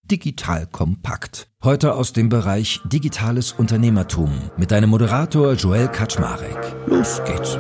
Digital Kompakt. Heute aus dem Bereich Digitales Unternehmertum mit deinem Moderator Joel Kaczmarek. Los geht's.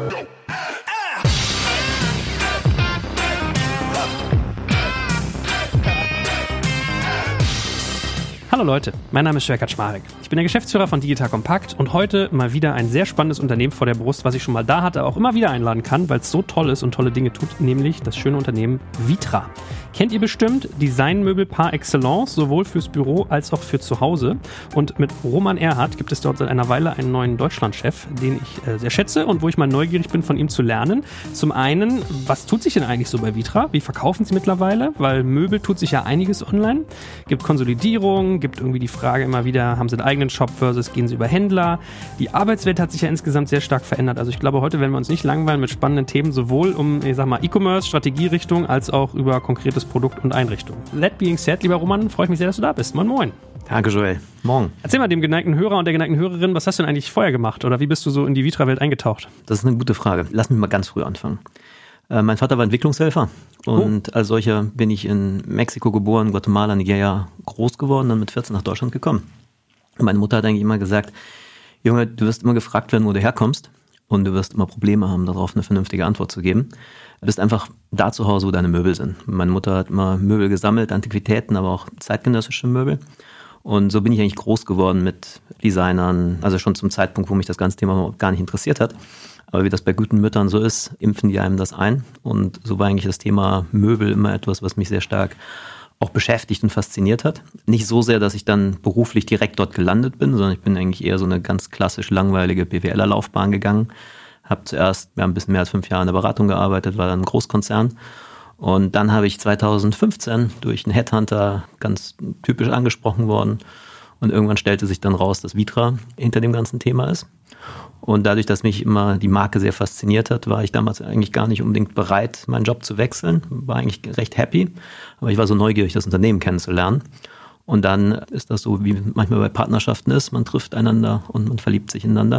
Hallo Leute, mein Name ist Joel Kaczmarek. Ich bin der Geschäftsführer von Digital Kompakt und heute mal wieder ein sehr spannendes Unternehmen vor der Brust, was ich schon mal da hatte, auch immer wieder einladen kann, weil es so toll ist und tolle Dinge tut, nämlich das schöne Unternehmen Vitra. Kennt ihr bestimmt, Designmöbel par excellence, sowohl fürs Büro als auch für zu Hause. Und mit Roman Erhardt gibt es dort seit einer Weile einen neuen Deutschlandchef, den ich sehr schätze und wo ich mal neugierig bin, von ihm zu lernen. Zum einen, was tut sich denn eigentlich so bei Vitra? Wie verkaufen sie mittlerweile? Weil Möbel tut sich ja einiges online. Gibt Konsolidierung, gibt irgendwie die Frage immer wieder, haben sie einen eigenen Shop versus gehen sie über Händler? Die Arbeitswelt hat sich ja insgesamt sehr stark verändert. Also ich glaube, heute werden wir uns nicht langweilen mit spannenden Themen, sowohl um, E-Commerce, Strategierichtung, als auch über konkretes Produkt und Einrichtung. That being said, lieber Roman, freue ich mich sehr, dass du da bist. Moin, moin. Danke, Joel. Morgen. Erzähl mal dem geneigten Hörer und der geneigten Hörerin, was hast du denn eigentlich vorher gemacht? Oder wie bist du so in die Vitra-Welt eingetaucht? Das ist eine gute Frage. Lass mich mal ganz früh anfangen. Mein Vater war Entwicklungshelfer und als solcher bin ich in Mexiko geboren, Guatemala, Nigeria groß geworden, dann mit 14 nach Deutschland gekommen. Und meine Mutter hat eigentlich immer gesagt, Junge, du wirst immer gefragt werden, wo du herkommst und du wirst immer Probleme haben, darauf eine vernünftige Antwort zu geben. Du bist einfach da zu Hause, wo deine Möbel sind. Meine Mutter hat immer Möbel gesammelt, Antiquitäten, aber auch zeitgenössische Möbel. Und so bin ich eigentlich groß geworden mit Designern, also schon zum Zeitpunkt, wo mich das ganze Thema gar nicht interessiert hat. Aber wie das bei guten Müttern so ist, impfen die einem das ein. Und so war eigentlich das Thema Möbel immer etwas, was mich sehr stark auch beschäftigt und fasziniert hat. Nicht so sehr, dass ich dann beruflich direkt dort gelandet bin, sondern ich bin eigentlich eher so eine ganz klassisch langweilige BWLer-Laufbahn gegangen. Habe zuerst ein bisschen mehr als 5 Jahre in der Beratung gearbeitet, war dann ein Großkonzern. Und dann habe ich 2015 durch einen Headhunter ganz typisch angesprochen worden. Und irgendwann stellte sich dann raus, dass Vitra hinter dem ganzen Thema ist. Und dadurch, dass mich immer die Marke sehr fasziniert hat, war ich damals eigentlich gar nicht unbedingt bereit, meinen Job zu wechseln. War eigentlich recht happy, aber ich war so neugierig, das Unternehmen kennenzulernen. Und dann ist das so, wie manchmal bei Partnerschaften ist, man trifft einander und man verliebt sich ineinander.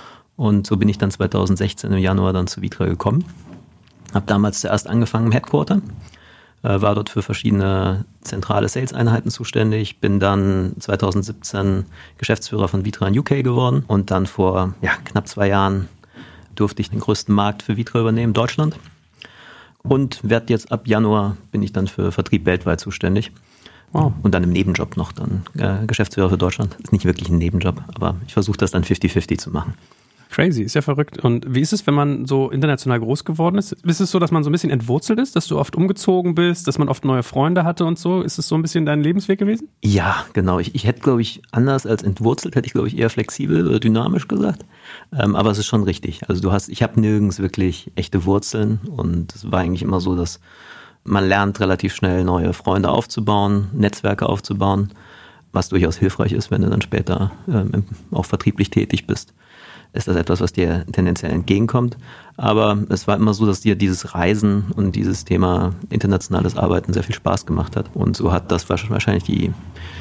Und so bin ich dann 2016 im Januar dann zu Vitra gekommen. Habe damals zuerst angefangen im Headquarter, war dort für verschiedene zentrale Sales-Einheiten zuständig, bin dann 2017 Geschäftsführer von Vitra in UK geworden und dann vor knapp 2 Jahren durfte ich den größten Markt für Vitra übernehmen, Deutschland. Und werde jetzt ab Januar bin ich dann für Vertrieb weltweit zuständig. Wow. Und dann im Nebenjob noch dann Geschäftsführer für Deutschland. Ist nicht wirklich ein Nebenjob, aber ich versuche das dann 50-50 zu machen. Crazy, ist ja verrückt. Und wie ist es, wenn man so international groß geworden ist? Ist es so, dass man so ein bisschen entwurzelt ist, dass du oft umgezogen bist, dass man oft neue Freunde hatte und so? Ist es so ein bisschen dein Lebensweg gewesen? Ja, genau. Ich hätte, glaube ich, anders als entwurzelt, hätte ich, glaube ich, eher flexibel oder dynamisch gesagt. Aber es ist schon richtig. Also ich habe nirgends wirklich echte Wurzeln und es war eigentlich immer so, dass man lernt, relativ schnell neue Freunde aufzubauen, Netzwerke aufzubauen, was durchaus hilfreich ist, wenn du dann später auch vertrieblich tätig bist. Ist das etwas, was dir tendenziell entgegenkommt. Aber es war immer so, dass dir dieses Reisen und dieses Thema internationales Arbeiten sehr viel Spaß gemacht hat. Und so hat das wahrscheinlich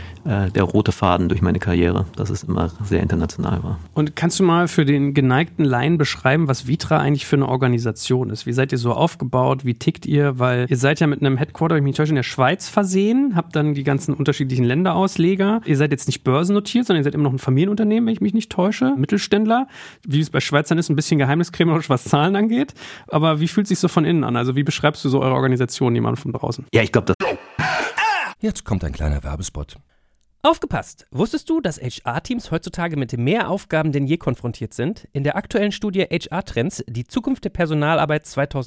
der rote Faden durch meine Karriere, dass es immer sehr international war. Und kannst du mal für den geneigten Laien beschreiben, was Vitra eigentlich für eine Organisation ist? Wie seid ihr so aufgebaut? Wie tickt ihr? Weil ihr seid ja mit einem Headquarter, wenn ich mich nicht täusche, in der Schweiz versehen, habt dann die ganzen unterschiedlichen Länderausleger. Ihr seid jetzt nicht börsennotiert, sondern ihr seid immer noch ein Familienunternehmen, wenn ich mich nicht täusche, Mittelständler. Wie es bei Schweizern ist, ein bisschen geheimniskrämerisch, was Zahlen angeht. Aber wie fühlt es sich so von innen an? Also wie beschreibst du so eure Organisation, jemand von draußen? Ja, ich glaube, Jetzt kommt ein kleiner Werbespot. Aufgepasst! Wusstest du, dass HR-Teams heutzutage mit mehr Aufgaben denn je konfrontiert sind? In der aktuellen Studie HR-Trends, die Zukunft der Personalarbeit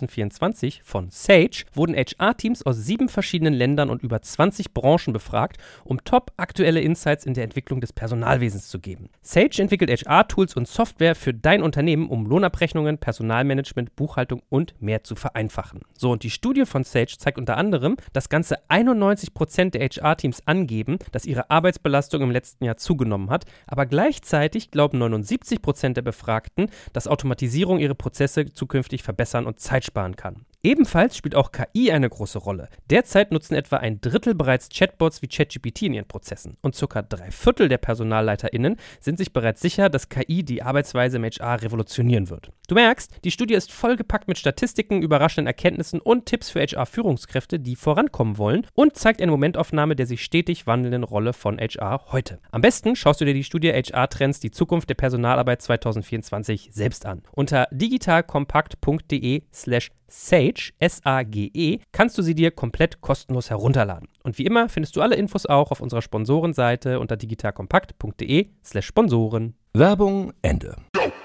2024 von Sage, wurden HR-Teams aus 7 verschiedenen Ländern und über 20 Branchen befragt, um top-aktuelle Insights in der Entwicklung des Personalwesens zu geben. Sage entwickelt HR-Tools und Software für dein Unternehmen, um Lohnabrechnungen, Personalmanagement, Buchhaltung und mehr zu vereinfachen. So, und die Studie von Sage zeigt unter anderem, dass ganze 91% der HR-Teams angeben, dass ihre Arbeitsbelastung im letzten Jahr zugenommen hat, aber gleichzeitig glauben 79% der Befragten, dass Automatisierung ihre Prozesse zukünftig verbessern und Zeit sparen kann. Ebenfalls spielt auch KI eine große Rolle. Derzeit nutzen etwa 1/3 bereits Chatbots wie ChatGPT in ihren Prozessen und ca. 3/4 der PersonalleiterInnen sind sich bereits sicher, dass KI die Arbeitsweise im HR revolutionieren wird. Du merkst, die Studie ist vollgepackt mit Statistiken, überraschenden Erkenntnissen und Tipps für HR-Führungskräfte, die vorankommen wollen und zeigt eine Momentaufnahme der sich stetig wandelnden Rolle von HR heute. Am besten schaust du dir die Studie HR-Trends, die Zukunft der Personalarbeit 2024 selbst an. Unter digitalkompakt.de/Sage, S-A-G-E, kannst du sie dir komplett kostenlos herunterladen. Und wie immer findest du alle Infos auch auf unserer Sponsorenseite unter digitalkompakt.de/Sponsoren. Werbung Ende.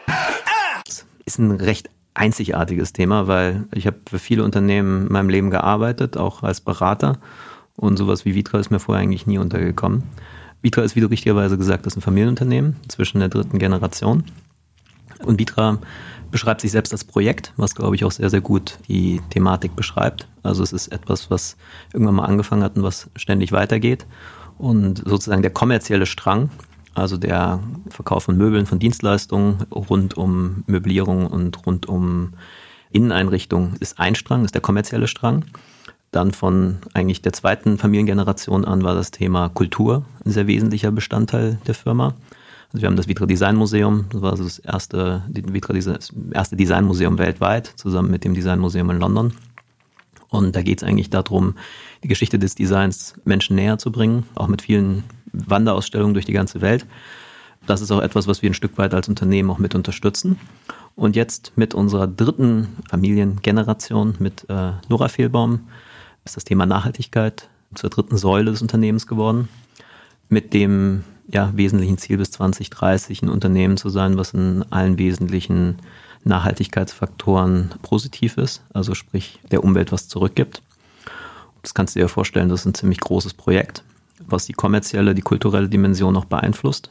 Ist ein recht einzigartiges Thema, weil ich habe für viele Unternehmen in meinem Leben gearbeitet, auch als Berater. Und sowas wie Vitra ist mir vorher eigentlich nie untergekommen. Vitra ist, wie du richtigerweise gesagt hast, ein Familienunternehmen zwischen der 3. Generation. Und Vitra beschreibt sich selbst als Projekt, was, glaube ich, auch sehr, sehr gut die Thematik beschreibt. Also es ist etwas, was irgendwann mal angefangen hat und was ständig weitergeht. Und sozusagen der kommerzielle Strang, also der Verkauf von Möbeln, von Dienstleistungen rund um Möblierung und rund um Inneneinrichtung ist ein Strang, ist der kommerzielle Strang. Dann von eigentlich der 2. Familiengeneration an war das Thema Kultur ein sehr wesentlicher Bestandteil der Firma. Also wir haben das Vitra Design Museum, das war das erste Designmuseum weltweit, zusammen mit dem Designmuseum in London. Und da geht es eigentlich darum, die Geschichte des Designs Menschen näher zu bringen, auch mit vielen Wanderausstellungen durch die ganze Welt. Das ist auch etwas, was wir ein Stück weit als Unternehmen auch mit unterstützen. Und jetzt mit unserer 3. Familiengeneration, mit Nora Fehlbaum, ist das Thema Nachhaltigkeit zur 3. Säule des Unternehmens geworden. Mit dem wesentlichen Ziel bis 2030 ein Unternehmen zu sein, was in allen wesentlichen Nachhaltigkeitsfaktoren positiv ist, also sprich der Umwelt was zurückgibt. Das kannst du dir vorstellen, das ist ein ziemlich großes Projekt, was die kommerzielle, die kulturelle Dimension auch beeinflusst,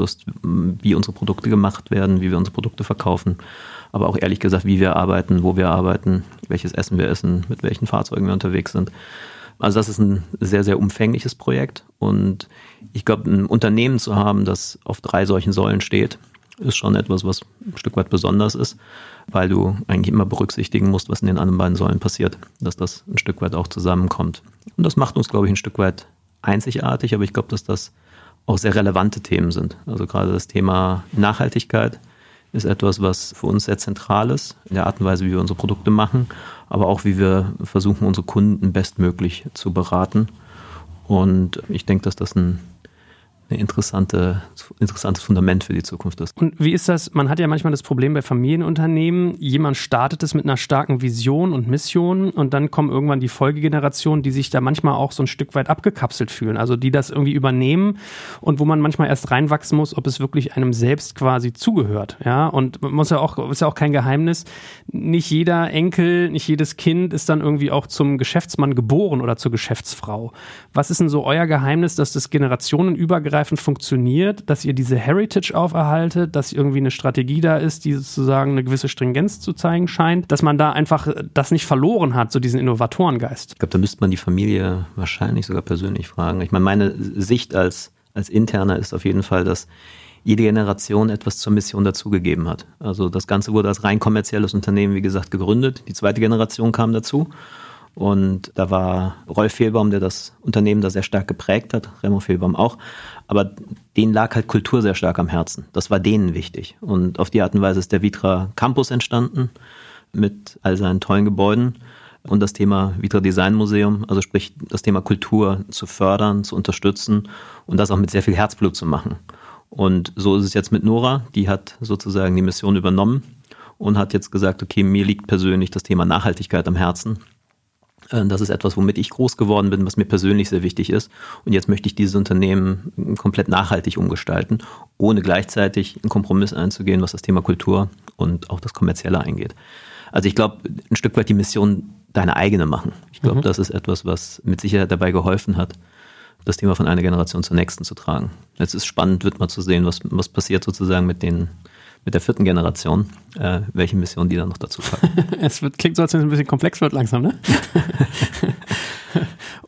wie unsere Produkte gemacht werden, wie wir unsere Produkte verkaufen, aber auch ehrlich gesagt, wie wir arbeiten, wo wir arbeiten, welches Essen wir essen, mit welchen Fahrzeugen wir unterwegs sind. Also das ist ein sehr, sehr umfängliches Projekt und ich glaube, ein Unternehmen zu haben, das auf 3 solchen Säulen steht, ist schon etwas, was ein Stück weit besonders ist, weil du eigentlich immer berücksichtigen musst, was in den anderen beiden Säulen passiert, dass das ein Stück weit auch zusammenkommt. Und das macht uns, glaube ich, ein Stück weit einzigartig, aber ich glaube, dass das auch sehr relevante Themen sind. Also gerade das Thema Nachhaltigkeit ist etwas, was für uns sehr zentral ist, in der Art und Weise, wie wir unsere Produkte machen, aber auch wie wir versuchen, unsere Kunden bestmöglich zu beraten. Und ich denke, dass das ein interessantes Fundament für die Zukunft ist. Und wie ist das? Man hat ja manchmal das Problem bei Familienunternehmen, jemand startet es mit einer starken Vision und Mission und dann kommen irgendwann die Folgegenerationen, die sich da manchmal auch so ein Stück weit abgekapselt fühlen, also die das irgendwie übernehmen und wo man manchmal erst reinwachsen muss, ob es wirklich einem selbst quasi zugehört. Ja? Und man muss ist ja auch kein Geheimnis, nicht jeder Enkel, nicht jedes Kind ist dann irgendwie auch zum Geschäftsmann geboren oder zur Geschäftsfrau. Was ist denn so euer Geheimnis, dass das generationenübergreifend funktioniert, dass ihr diese Heritage auferhaltet, dass irgendwie eine Strategie da ist, die sozusagen eine gewisse Stringenz zu zeigen scheint, dass man da einfach das nicht verloren hat, so diesen Innovatorengeist? Ich glaube, da müsste man die Familie wahrscheinlich sogar persönlich fragen. Ich meine, meine Sicht als Interner ist auf jeden Fall, dass jede Generation etwas zur Mission dazugegeben hat. Also das Ganze wurde als rein kommerzielles Unternehmen, wie gesagt, gegründet. Die 2. Generation kam dazu. Und da war Rolf Fehlbaum, der das Unternehmen da sehr stark geprägt hat, Remo Fehlbaum auch. Aber denen lag halt Kultur sehr stark am Herzen. Das war denen wichtig. Und auf die Art und Weise ist der Vitra Campus entstanden mit all seinen tollen Gebäuden. Und das Thema Vitra Design Museum, also sprich das Thema Kultur zu fördern, zu unterstützen und das auch mit sehr viel Herzblut zu machen. Und so ist es jetzt mit Nora, die hat sozusagen die Mission übernommen und hat jetzt gesagt, okay, mir liegt persönlich das Thema Nachhaltigkeit am Herzen. Das ist etwas, womit ich groß geworden bin, was mir persönlich sehr wichtig ist. Und jetzt möchte ich dieses Unternehmen komplett nachhaltig umgestalten, ohne gleichzeitig einen Kompromiss einzugehen, was das Thema Kultur und auch das Kommerzielle eingeht. Also ich glaube, ein Stück weit die Mission deine eigene machen. Ich glaube, das ist etwas, was mit Sicherheit dabei geholfen hat, das Thema von einer Generation zur nächsten zu tragen. Jetzt ist spannend, wird mal zu sehen, was passiert sozusagen mit der 4. Generation, welche Mission die dann noch dazu packen. Klingt so, als wenn es ein bisschen komplex wird langsam, ne?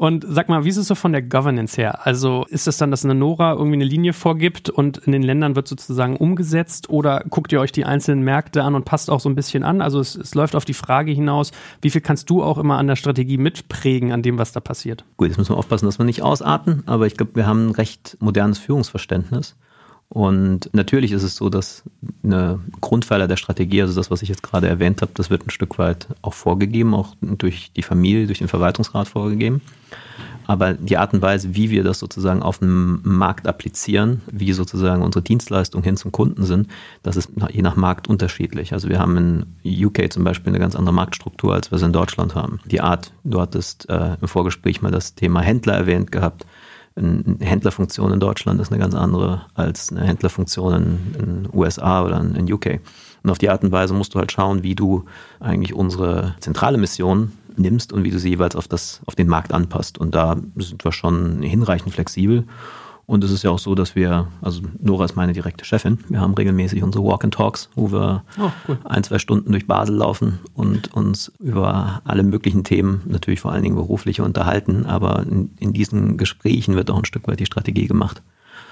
Und sag mal, wie ist es so von der Governance her? Also ist es dann, dass eine Nora irgendwie eine Linie vorgibt und in den Ländern wird sozusagen umgesetzt oder guckt ihr euch die einzelnen Märkte an und passt auch so ein bisschen an? Also es läuft auf die Frage hinaus, wie viel kannst du auch immer an der Strategie mitprägen, an dem, was da passiert? Gut, jetzt müssen wir aufpassen, dass wir nicht ausarten, aber ich glaube, wir haben ein recht modernes Führungsverständnis. Und natürlich ist es so, dass eine Grundpfeiler der Strategie, also das, was ich jetzt gerade erwähnt habe, das wird ein Stück weit auch vorgegeben, auch durch die Familie, durch den Verwaltungsrat vorgegeben. Aber die Art und Weise, wie wir das sozusagen auf dem Markt applizieren, wie sozusagen unsere Dienstleistungen hin zum Kunden sind, das ist je nach Markt unterschiedlich. Also wir haben in UK zum Beispiel eine ganz andere Marktstruktur, als wir es in Deutschland haben. Die Art, du hattest im Vorgespräch mal das Thema Händler erwähnt gehabt. Eine Händlerfunktion in Deutschland ist eine ganz andere als eine Händlerfunktion in USA oder in UK. Und auf die Art und Weise musst du halt schauen, wie du eigentlich unsere zentrale Mission nimmst und wie du sie jeweils auf den Markt anpasst. Und da sind wir schon hinreichend flexibel. Und es ist ja auch so, dass wir, also Nora ist meine direkte Chefin, wir haben regelmäßig unsere Walk-and-Talks, wo wir 1-2 Stunden durch Basel laufen und uns über alle möglichen Themen, natürlich vor allen Dingen berufliche, unterhalten. Aber in diesen Gesprächen wird auch ein Stück weit die Strategie gemacht.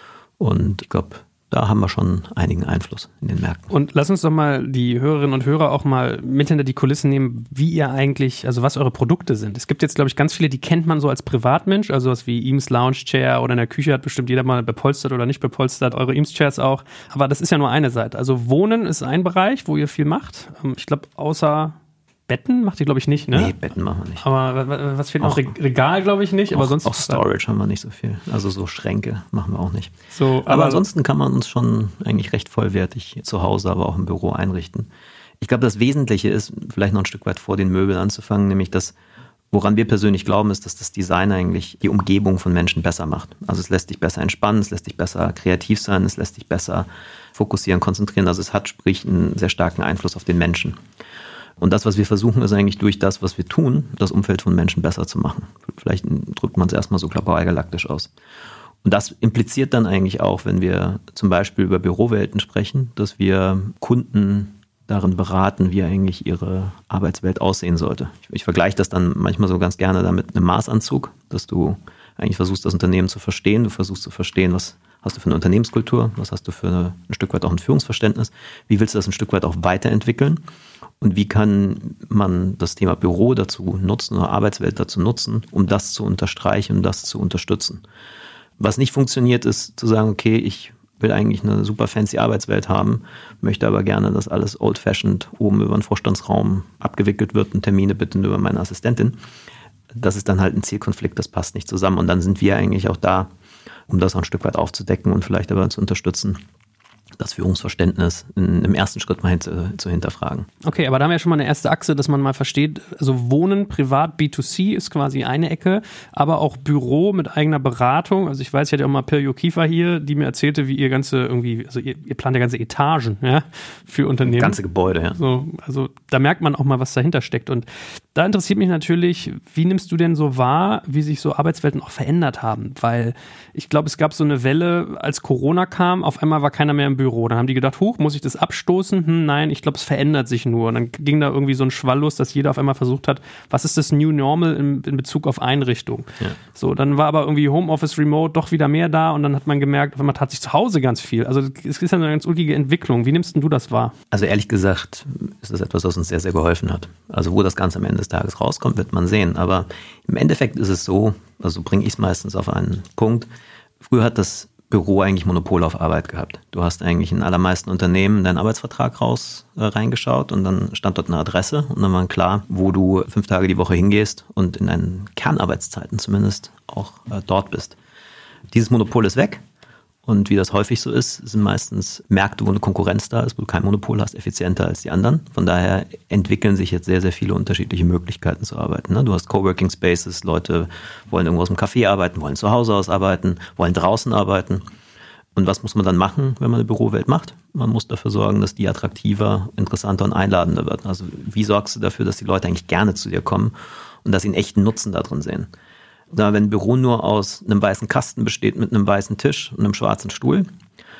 Und ich glaube, da haben wir schon einigen Einfluss in den Märkten. Und lass uns doch mal die Hörerinnen und Hörer auch mal mit hinter die Kulissen nehmen, wie ihr eigentlich, also was eure Produkte sind. Es gibt jetzt, glaube ich, ganz viele, die kennt man so als Privatmensch, also was wie Eames Lounge Chair oder in der Küche hat bestimmt jeder mal bepolstert oder nicht bepolstert, eure Eames Chairs auch. Aber das ist ja nur eine Seite. Also Wohnen ist ein Bereich, wo ihr viel macht. Ich glaube, außer Betten macht ihr, glaube ich, nicht, ne? Nee, Betten machen wir nicht. Aber was fehlt noch? Regal, glaube ich, nicht. Aber sonst auch Storage haben wir nicht so viel. Also so Schränke machen wir auch nicht. So, aber ansonsten kann man uns schon eigentlich recht vollwertig zu Hause, aber auch im Büro einrichten. Ich glaube, das Wesentliche ist, vielleicht noch ein Stück weit vor den Möbeln anzufangen, nämlich das, woran wir persönlich glauben, ist, dass das Design eigentlich die Umgebung von Menschen besser macht. Also es lässt dich besser entspannen, es lässt dich besser kreativ sein, es lässt dich besser fokussieren, konzentrieren. Also es hat, sprich, einen sehr starken Einfluss auf den Menschen. Und das, was wir versuchen, ist eigentlich durch das, was wir tun, das Umfeld von Menschen besser zu machen. Vielleicht drückt man es erstmal so galaktisch aus. Und das impliziert dann eigentlich auch, wenn wir zum Beispiel über Bürowelten sprechen, dass wir Kunden darin beraten, wie eigentlich ihre Arbeitswelt aussehen sollte. Ich vergleiche das dann manchmal so ganz gerne damit einem Maßanzug, dass du eigentlich versuchst, das Unternehmen zu verstehen. Du versuchst zu verstehen, was hast du für eine Unternehmenskultur, was hast du für ein Stück weit auch ein Führungsverständnis, wie willst du das ein Stück weit auch weiterentwickeln und wie kann man das Thema Büro dazu nutzen oder Arbeitswelt dazu nutzen, um das zu unterstreichen, um das zu unterstützen. Was nicht funktioniert, ist zu sagen, okay, ich will eigentlich eine super fancy Arbeitswelt haben, möchte aber gerne, dass alles old-fashioned oben über den Vorstandsraum abgewickelt wird und Termine bitte über meine Assistentin. Das ist dann halt ein Zielkonflikt, das passt nicht zusammen. Und dann sind wir eigentlich auch da, um das auch ein Stück weit aufzudecken und vielleicht aber zu unterstützen, das Führungsverständnis im ersten Schritt mal zu hinterfragen. Okay, aber da haben wir ja schon mal eine erste Achse, dass man mal versteht, also Wohnen, privat, B2C ist quasi eine Ecke, aber auch Büro mit eigener Beratung. Also ich weiß, ich hatte auch mal Pirjo Kiefer hier, die mir erzählte, wie ihr ganze irgendwie, also ihr plant ja ganze Etagen, ja, für Unternehmen. Ganze Gebäude, ja. So, also da merkt man auch mal, was dahinter steckt. Und da interessiert mich natürlich, wie nimmst du denn so wahr, wie sich so Arbeitswelten auch verändert haben? Weil ich glaube, es gab so eine Welle, als Corona kam, auf einmal war keiner mehr im Büro. Dann haben die gedacht, huch, muss ich das abstoßen? Nein, ich glaube, es verändert sich nur. Und dann ging da irgendwie so ein Schwall los, dass jeder auf einmal versucht hat, was ist das New Normal in Bezug auf Einrichtung? Ja. So, dann war aber irgendwie Homeoffice, Remote doch wieder mehr da und dann hat man gemerkt, auf einmal tat sich zu Hause ganz viel. Also es ist ja eine ganz ulkige Entwicklung. Wie nimmst denn du das wahr? Also ehrlich gesagt ist das etwas, was uns sehr, sehr geholfen hat. Also wo das Ganze am Ende des Tages rauskommt, wird man sehen. Aber im Endeffekt ist es so, also bringe ich es meistens auf einen Punkt, früher hat das Büro eigentlich Monopol auf Arbeit gehabt. Du hast eigentlich in allermeisten Unternehmen deinen Arbeitsvertrag reingeschaut und dann stand dort eine Adresse und dann war klar, wo du 5 Tage die Woche hingehst und in deinen Kernarbeitszeiten zumindest auch dort bist. Dieses Monopol ist weg und wie das häufig so ist, sind meistens Märkte, wo eine Konkurrenz da ist, wo du kein Monopol hast, effizienter als die anderen. Von daher entwickeln sich jetzt sehr, sehr viele unterschiedliche Möglichkeiten zu arbeiten. Du hast Coworking Spaces, Leute wollen irgendwo aus dem Café arbeiten, wollen zu Hause aus arbeiten, wollen draußen arbeiten. Und was muss man dann machen, wenn man eine Bürowelt macht? Man muss dafür sorgen, dass die attraktiver, interessanter und einladender wird. Also wie sorgst du dafür, dass die Leute eigentlich gerne zu dir kommen und dass sie einen echten Nutzen da drin sehen? Wenn ein Büro nur aus einem weißen Kasten besteht mit einem weißen Tisch und einem schwarzen Stuhl,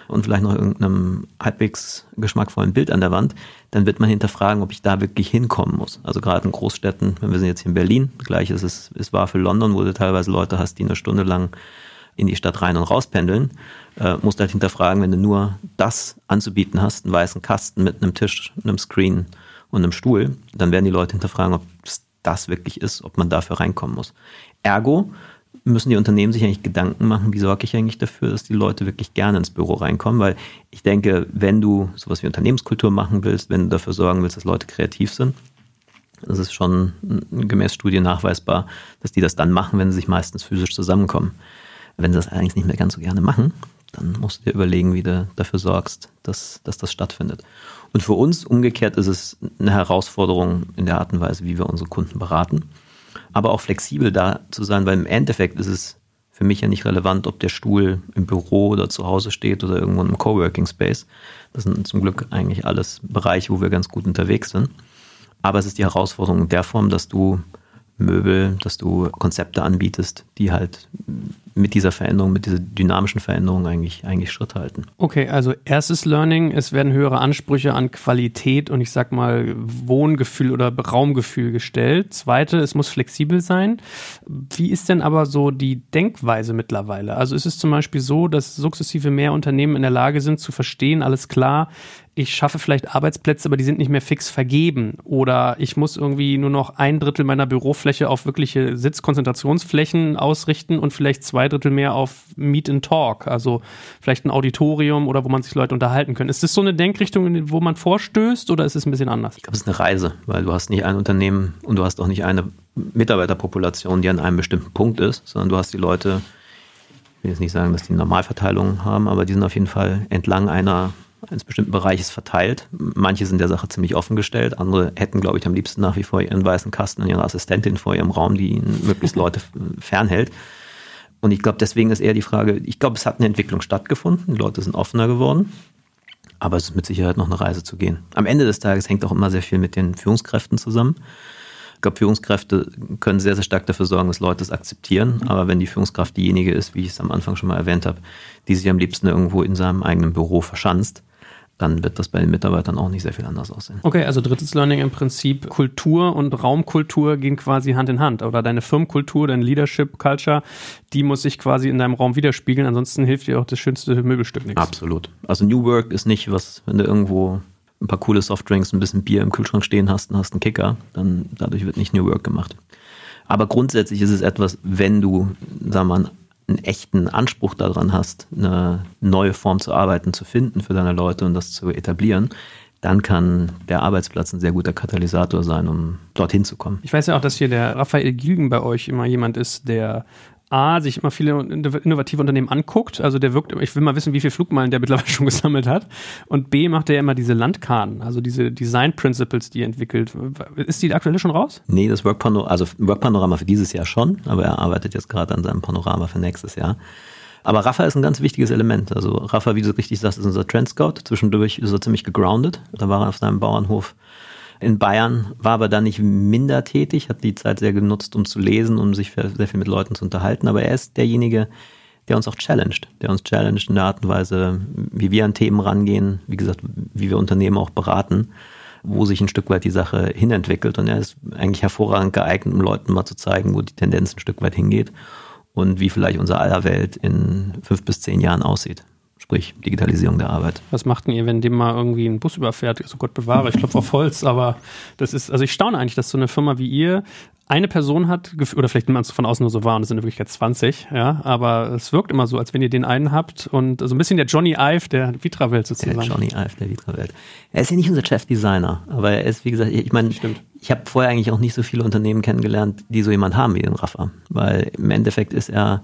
und vielleicht noch irgendeinem halbwegs geschmackvollen Bild an der Wand, dann wird man hinterfragen, ob ich da wirklich hinkommen muss. Also gerade in Großstädten, wenn wir sind jetzt hier in Berlin, gleich ist es wahr für London, wo du teilweise Leute hast, die eine Stunde lang in die Stadt rein und raus pendeln, musst du halt hinterfragen, wenn du nur das anzubieten hast, einen weißen Kasten mit einem Tisch, einem Screen und einem Stuhl, dann werden die Leute hinterfragen, ob es das wirklich ist, ob man dafür reinkommen muss. Ergo müssen die Unternehmen sich eigentlich Gedanken machen, wie sorge ich eigentlich dafür, dass die Leute wirklich gerne ins Büro reinkommen, weil ich denke, wenn du sowas wie Unternehmenskultur machen willst, wenn du dafür sorgen willst, dass Leute kreativ sind, das ist schon gemäß Studien nachweisbar, dass die das dann machen, wenn sie sich meistens physisch zusammenkommen. Wenn sie das allerdings nicht mehr ganz so gerne machen, dann musst du dir überlegen, wie du dafür sorgst, dass das stattfindet. Und für uns umgekehrt ist es eine Herausforderung in der Art und Weise, wie wir unsere Kunden beraten, aber auch flexibel da zu sein, weil im Endeffekt ist es für mich ja nicht relevant, ob der Stuhl im Büro oder zu Hause steht oder irgendwo im Coworking Space. Das sind zum Glück eigentlich alles Bereiche, wo wir ganz gut unterwegs sind. Aber es ist die Herausforderung in der Form, dass du Möbel, dass du Konzepte anbietest, die halt mit dieser Veränderung, mit dieser dynamischen Veränderung eigentlich Schritt halten. Okay, also erstes Learning, es werden höhere Ansprüche an Qualität und ich sag mal Wohngefühl oder Raumgefühl gestellt. Zweite, es muss flexibel sein. Wie ist denn aber so die Denkweise mittlerweile? Also ist es zum Beispiel so, dass sukzessive mehr Unternehmen in der Lage sind zu verstehen, alles klar, ich schaffe vielleicht Arbeitsplätze, aber die sind nicht mehr fix vergeben. Oder ich muss irgendwie nur noch 1/3 meiner Bürofläche auf wirkliche Sitzkonzentrationsflächen ausrichten und vielleicht 2/3 mehr auf Meet and Talk. Also vielleicht ein Auditorium oder wo man sich Leute unterhalten können. Ist das so eine Denkrichtung, wo man vorstößt oder ist es ein bisschen anders? Ich glaube, es ist eine Reise, weil du hast nicht ein Unternehmen und du hast auch nicht eine Mitarbeiterpopulation, die an einem bestimmten Punkt ist, sondern du hast die Leute, ich will jetzt nicht sagen, dass die eine Normalverteilung haben, aber die sind auf jeden Fall entlang eines bestimmten Bereiches verteilt. Manche sind der Sache ziemlich offen gestellt, andere hätten, glaube ich, am liebsten nach wie vor ihren weißen Kasten und ihre Assistentin vor ihrem Raum, die ihnen möglichst Leute fernhält. Und ich glaube, deswegen ist eher die Frage, ich glaube, es hat eine Entwicklung stattgefunden, die Leute sind offener geworden, aber es ist mit Sicherheit noch eine Reise zu gehen. Am Ende des Tages hängt auch immer sehr viel mit den Führungskräften zusammen. Ich glaube, Führungskräfte können sehr, sehr stark dafür sorgen, dass Leute es akzeptieren, aber wenn die Führungskraft diejenige ist, wie ich es am Anfang schon mal erwähnt habe, die sich am liebsten irgendwo in seinem eigenen Büro verschanzt, dann wird das bei den Mitarbeitern auch nicht sehr viel anders aussehen. Okay, also drittes Learning im Prinzip, Kultur und Raumkultur gehen quasi Hand in Hand. Oder deine Firmenkultur, deine Leadership Culture, die muss sich quasi in deinem Raum widerspiegeln, ansonsten hilft dir auch das schönste Möbelstück nichts. Absolut. Also New Work ist nicht was, wenn du irgendwo ein paar coole Softdrinks, ein bisschen Bier im Kühlschrank stehen hast und hast einen Kicker, dann dadurch wird nicht New Work gemacht. Aber grundsätzlich ist es etwas, wenn du, sagen wir mal, einen echten Anspruch daran hast, eine neue Form zu arbeiten, zu finden für deine Leute und das zu etablieren, dann kann der Arbeitsplatz ein sehr guter Katalysator sein, um dorthin zu kommen. Ich weiß ja auch, dass hier der Raphael Gilgen bei euch immer jemand ist, der sich immer viele innovative Unternehmen anguckt. Also der wirkt, ich will mal wissen, wie viele Flugmeilen der mittlerweile schon gesammelt hat. Und B macht er ja immer diese Landkarten, also diese Design Principles, die er entwickelt. Ist die aktuelle schon raus? Nee, das Work-Panorama für dieses Jahr schon, aber er arbeitet jetzt gerade an seinem Panorama für nächstes Jahr. Aber Rafa ist ein ganz wichtiges Element. Also Rafa, wie du richtig sagst, ist unser Trendscout. Zwischendurch ist er ziemlich gegroundet. Da war er auf seinem Bauernhof in Bayern, war aber da nicht minder tätig, hat die Zeit sehr genutzt, um zu lesen, um sich sehr viel mit Leuten zu unterhalten. Aber er ist derjenige, der uns auch challenged. Der uns challenged in der Art und Weise, wie wir an Themen rangehen, wie gesagt, wie wir Unternehmen auch beraten, wo sich ein Stück weit die Sache hinentwickelt. Und er ist eigentlich hervorragend geeignet, um Leuten mal zu zeigen, wo die Tendenz ein Stück weit hingeht und wie vielleicht unser aller Welt in 5 bis 10 Jahren aussieht. Sprich, Digitalisierung der Arbeit. Was macht denn ihr, wenn dem mal irgendwie ein Bus überfährt? So Gott bewahre, ich klopfe auf Holz, aber das ist, also ich staune eigentlich, dass so eine Firma wie ihr eine Person hat, oder vielleicht nimmt man es von außen nur so wahr und es sind in Wirklichkeit 20, ja, aber es wirkt immer so, als wenn ihr den einen habt und so ein bisschen der Johnny Ive der Vitra-Welt sozusagen. Der Johnny Ive der Vitra-Welt. Er ist ja nicht unser Chefdesigner, aber er ist, wie gesagt, ich meine, ich habe vorher eigentlich auch nicht so viele Unternehmen kennengelernt, die so jemand haben wie den Rafa, weil im Endeffekt ist er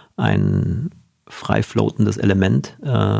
ein frei floatendes Element.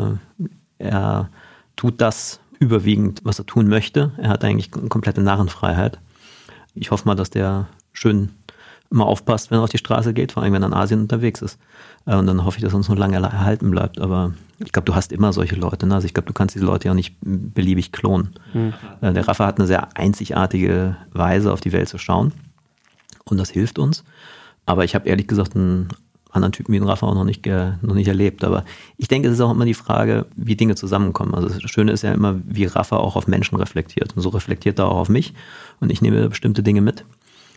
Er tut das überwiegend, was er tun möchte. Er hat eigentlich eine komplette Narrenfreiheit. Ich hoffe mal, dass der schön immer aufpasst, wenn er auf die Straße geht, vor allem wenn er in Asien unterwegs ist. Und dann hoffe ich, dass er uns noch lange erhalten bleibt. Aber ich glaube, du hast immer solche Leute. Ne? Also ich glaube, du kannst diese Leute ja nicht beliebig klonen. Der Rafa hat eine sehr einzigartige Weise, auf die Welt zu schauen. Und das hilft uns. Aber ich habe ehrlich gesagt ein anderen Typen wie den Rafa auch noch nicht erlebt. Aber ich denke, es ist auch immer die Frage, wie Dinge zusammenkommen. Also das Schöne ist ja immer, wie Rafa auch auf Menschen reflektiert. Und so reflektiert er auch auf mich. Und ich nehme bestimmte Dinge mit.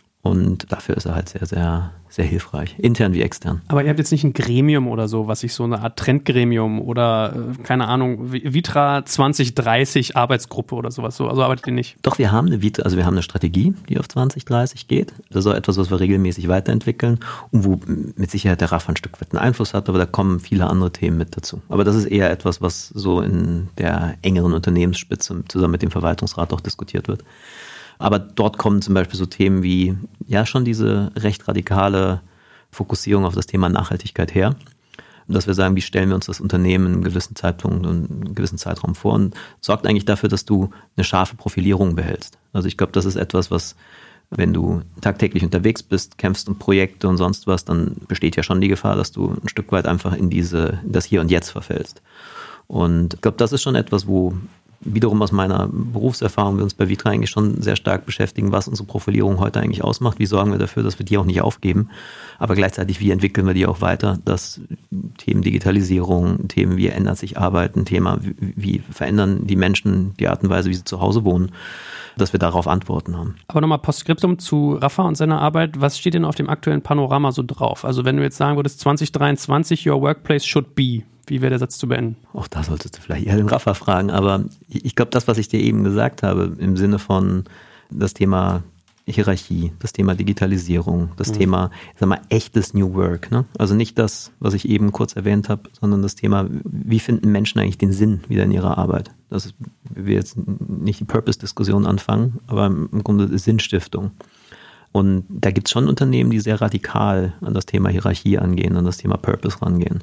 Und dafür ist er halt sehr, sehr, sehr hilfreich, intern wie extern. Aber ihr habt jetzt nicht ein Gremium oder so, was sich so eine Art Trendgremium oder, keine Ahnung, Vitra 2030 Arbeitsgruppe oder sowas, so, also arbeitet ihr nicht? Doch, wir haben eine Vitra, also wir haben eine Strategie, die auf 2030 geht. Das ist auch etwas, was wir regelmäßig weiterentwickeln und wo mit Sicherheit der Rafa ein Stück weit einen Einfluss hat, aber da kommen viele andere Themen mit dazu. Aber das ist eher etwas, was so in der engeren Unternehmensspitze zusammen mit dem Verwaltungsrat auch diskutiert wird. Aber dort kommen zum Beispiel so Themen wie, ja, schon diese recht radikale Fokussierung auf das Thema Nachhaltigkeit her. Dass wir sagen, wie stellen wir uns das Unternehmen in einem gewissen Zeitpunkt und einen gewissen Zeitraum vor und sorgt eigentlich dafür, dass du eine scharfe Profilierung behältst. Also ich glaube, das ist etwas, was, wenn du tagtäglich unterwegs bist, kämpfst um Projekte und sonst was, dann besteht ja schon die Gefahr, dass du ein Stück weit einfach in das Hier und Jetzt verfällst. Und ich glaube, das ist schon etwas, wo wiederum aus meiner Berufserfahrung wir uns bei Vitra eigentlich schon sehr stark beschäftigen, was unsere Profilierung heute eigentlich ausmacht. Wie sorgen wir dafür, dass wir die auch nicht aufgeben, aber gleichzeitig, wie entwickeln wir die auch weiter, dass Themen Digitalisierung, Themen wie ändert sich Arbeit, ein Thema wie verändern die Menschen die Art und Weise, wie sie zu Hause wohnen, dass wir darauf Antworten haben. Aber nochmal Postskriptum zu Rafa und seiner Arbeit. Was steht denn auf dem aktuellen Panorama so drauf? Also wenn du jetzt sagen würdest, 2023, your workplace should be. Wie wäre der Satz zu beenden? Auch da solltest du vielleicht eher den Rafa fragen, aber ich glaube, das, was ich dir eben gesagt habe, im Sinne von das Thema Hierarchie, das Thema Digitalisierung, das Thema, ich sag mal, echtes New Work, ne? Also nicht das, was ich eben kurz erwähnt habe, sondern das Thema, wie finden Menschen eigentlich den Sinn wieder in ihrer Arbeit? Das ist, wir jetzt nicht die Purpose-Diskussion anfangen, aber im Grunde Sinnstiftung. Und da gibt es schon Unternehmen, die sehr radikal an das Thema Hierarchie angehen, an das Thema Purpose rangehen.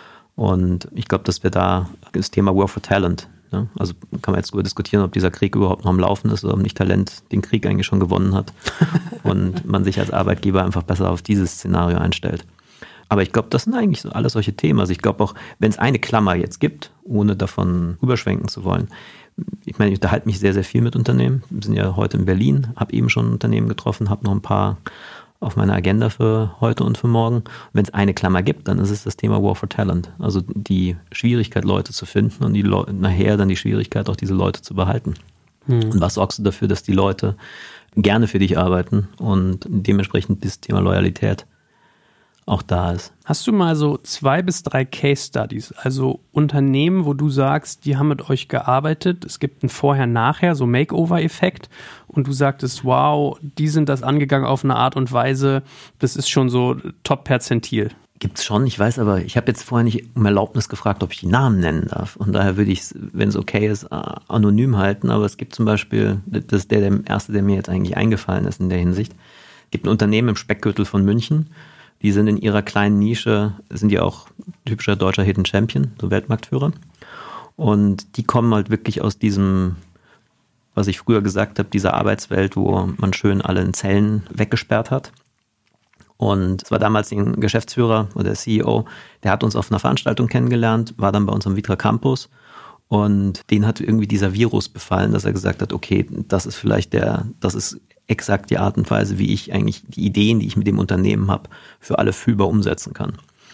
Und ich glaube, dass wir da das Thema War for Talent, ne? Also kann man jetzt darüber diskutieren, ob dieser Krieg überhaupt noch am Laufen ist oder ob nicht Talent den Krieg eigentlich schon gewonnen hat und man sich als Arbeitgeber einfach besser auf dieses Szenario einstellt. Aber ich glaube, das sind eigentlich so alles solche Themen. Also ich glaube auch, wenn es eine Klammer jetzt gibt, ohne davon überschwenken zu wollen, ich meine, ich unterhalte mich sehr, sehr viel mit Unternehmen. Wir sind ja heute in Berlin, habe eben schon ein Unternehmen getroffen, habe noch ein paar auf meiner Agenda für heute und für morgen. Wenn es eine Klammer gibt, dann ist es das Thema War for Talent. Also die Schwierigkeit, Leute zu finden und nachher dann die Schwierigkeit, auch diese Leute zu behalten. Und was sorgst du dafür, dass die Leute gerne für dich arbeiten und dementsprechend das Thema Loyalität auch da ist. Hast du mal so 2 bis 3 Case Studies, also Unternehmen, wo du sagst, die haben mit euch gearbeitet, es gibt ein Vorher-Nachher, so Makeover-Effekt und du sagtest, wow, die sind das angegangen auf eine Art und Weise, das ist schon so Top-Perzentil. Gibt's schon, ich weiß aber, ich habe jetzt vorher nicht um Erlaubnis gefragt, ob ich die Namen nennen darf. Und daher würde ich es, wenn es okay ist, anonym halten. Aber es gibt zum Beispiel, das ist der erste, der mir jetzt eigentlich eingefallen ist in der Hinsicht. Es gibt ein Unternehmen im Speckgürtel von München, die sind in ihrer kleinen Nische, sind ja auch typischer deutscher Hidden Champion, so Weltmarktführer. Und die kommen halt wirklich aus diesem, was ich früher gesagt habe, dieser Arbeitswelt, wo man schön alle in Zellen weggesperrt hat. Und es war damals ein Geschäftsführer oder der CEO, der hat uns auf einer Veranstaltung kennengelernt, war dann bei uns am Vitra Campus und den hat irgendwie dieser Virus befallen, dass er gesagt hat, okay, das ist vielleicht das ist exakt die Art und Weise, wie ich eigentlich die Ideen, die ich mit dem Unternehmen habe, für alle fühlbar umsetzen kann.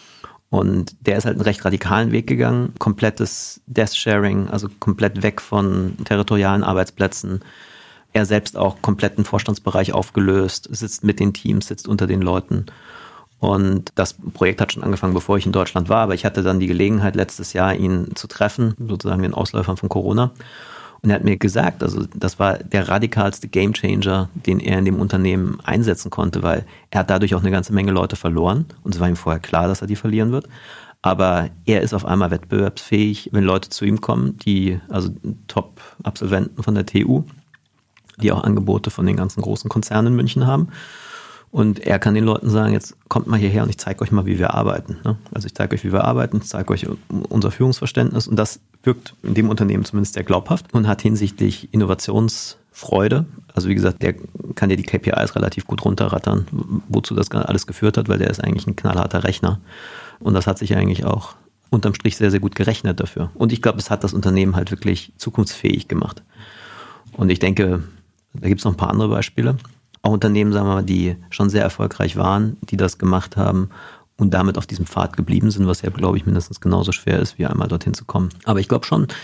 Und der ist halt einen recht radikalen Weg gegangen, komplettes Desk-Sharing, also komplett weg von territorialen Arbeitsplätzen. Er selbst auch kompletten Vorstandsbereich aufgelöst, sitzt mit den Teams, sitzt unter den Leuten. Und das Projekt hat schon angefangen, bevor ich in Deutschland war, aber ich hatte dann die Gelegenheit, letztes Jahr ihn zu treffen, sozusagen den Ausläufern von Corona. Und er hat mir gesagt, also das war der radikalste Gamechanger, den er in dem Unternehmen einsetzen konnte, weil er hat dadurch auch eine ganze Menge Leute verloren. Und es war ihm vorher klar, dass er die verlieren wird. Aber er ist auf einmal wettbewerbsfähig, wenn Leute zu ihm kommen, also Top-Absolventen von der TU, die auch Angebote von den ganzen großen Konzernen in München haben. Und er kann den Leuten sagen, jetzt kommt mal hierher und ich zeige euch mal, wie wir arbeiten. Also ich zeige euch, wie wir arbeiten, ich zeige euch unser Führungsverständnis. Und das wirkt in dem Unternehmen zumindest sehr glaubhaft und hat hinsichtlich Innovationsfreude. Also wie gesagt, der kann dir die KPIs relativ gut runterrattern, wozu das alles geführt hat, weil der ist eigentlich ein knallharter Rechner. Und das hat sich eigentlich auch unterm Strich sehr, sehr gut gerechnet dafür. Und ich glaube, es hat das Unternehmen halt wirklich zukunftsfähig gemacht. Und ich denke, da gibt es noch ein paar andere Beispiele. Auch Unternehmen, sagen wir mal, die schon sehr erfolgreich waren, die das gemacht haben und damit auf diesem Pfad geblieben sind, was ja, glaube ich, mindestens genauso schwer ist, wie einmal dorthin zu kommen. Aber ich glaube schon,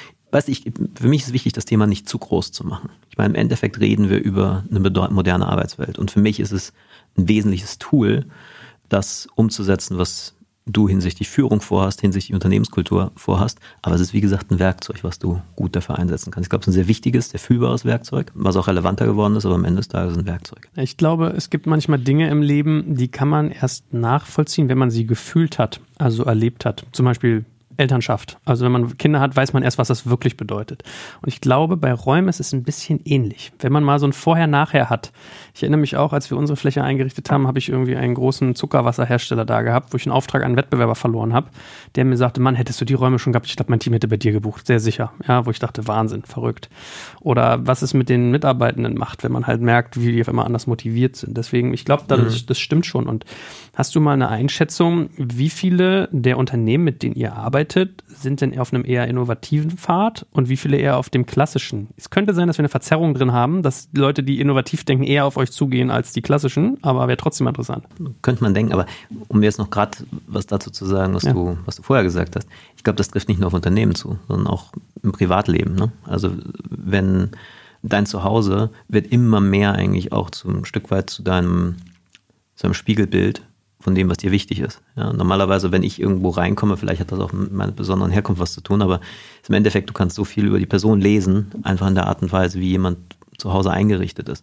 für mich ist wichtig, das Thema nicht zu groß zu machen. Ich meine, im Endeffekt reden wir über eine moderne Arbeitswelt. Und für mich ist es ein wesentliches Tool, das umzusetzen, was du hinsichtlich Führung vorhast, hinsichtlich Unternehmenskultur vorhast. Aber es ist, wie gesagt, ein Werkzeug, was du gut dafür einsetzen kannst. Ich glaube, es ist ein sehr wichtiges, sehr fühlbares Werkzeug, was auch relevanter geworden ist, aber am Ende des Tages ist ein Werkzeug. Ich glaube, es gibt manchmal Dinge im Leben, die kann man erst nachvollziehen, wenn man sie gefühlt hat, also erlebt hat. Zum Beispiel Elternschaft. Also wenn man Kinder hat, weiß man erst, was das wirklich bedeutet. Und ich glaube, bei Räumen ist es ein bisschen ähnlich. Wenn man mal so ein Vorher-Nachher hat. Ich erinnere mich auch, als wir unsere Fläche eingerichtet haben, habe ich irgendwie einen großen Zuckerwasserhersteller da gehabt, wo ich einen Auftrag an einen Wettbewerber verloren habe, der mir sagte, Mann, hättest du die Räume schon gehabt? Ich glaube, mein Team hätte bei dir gebucht. Sehr sicher. Ja, wo ich dachte, Wahnsinn, verrückt. Oder was es mit den Mitarbeitenden macht, wenn man halt merkt, wie die auf einmal anders motiviert sind. Deswegen, ich glaube, das stimmt schon. Und hast du mal eine Einschätzung, wie viele der Unternehmen, mit denen ihr arbeitet, sind denn auf einem eher innovativen Pfad und wie viele eher auf dem klassischen? Es könnte sein, dass wir eine Verzerrung drin haben, dass die Leute, die innovativ denken, eher auf euch zugehen als die klassischen, aber wäre trotzdem interessant. Könnte man denken, aber um jetzt noch gerade was dazu zu sagen, was du vorher gesagt hast, ich glaube, das trifft nicht nur auf Unternehmen zu, sondern auch im Privatleben. Ne? Also wenn dein Zuhause wird immer mehr eigentlich auch ein Stück weit zu einem Spiegelbild von dem, was dir wichtig ist. Ja, normalerweise, wenn ich irgendwo reinkomme, vielleicht hat das auch mit meiner besonderen Herkunft was zu tun, aber im Endeffekt, du kannst so viel über die Person lesen, einfach in der Art und Weise, wie jemand zu Hause eingerichtet ist.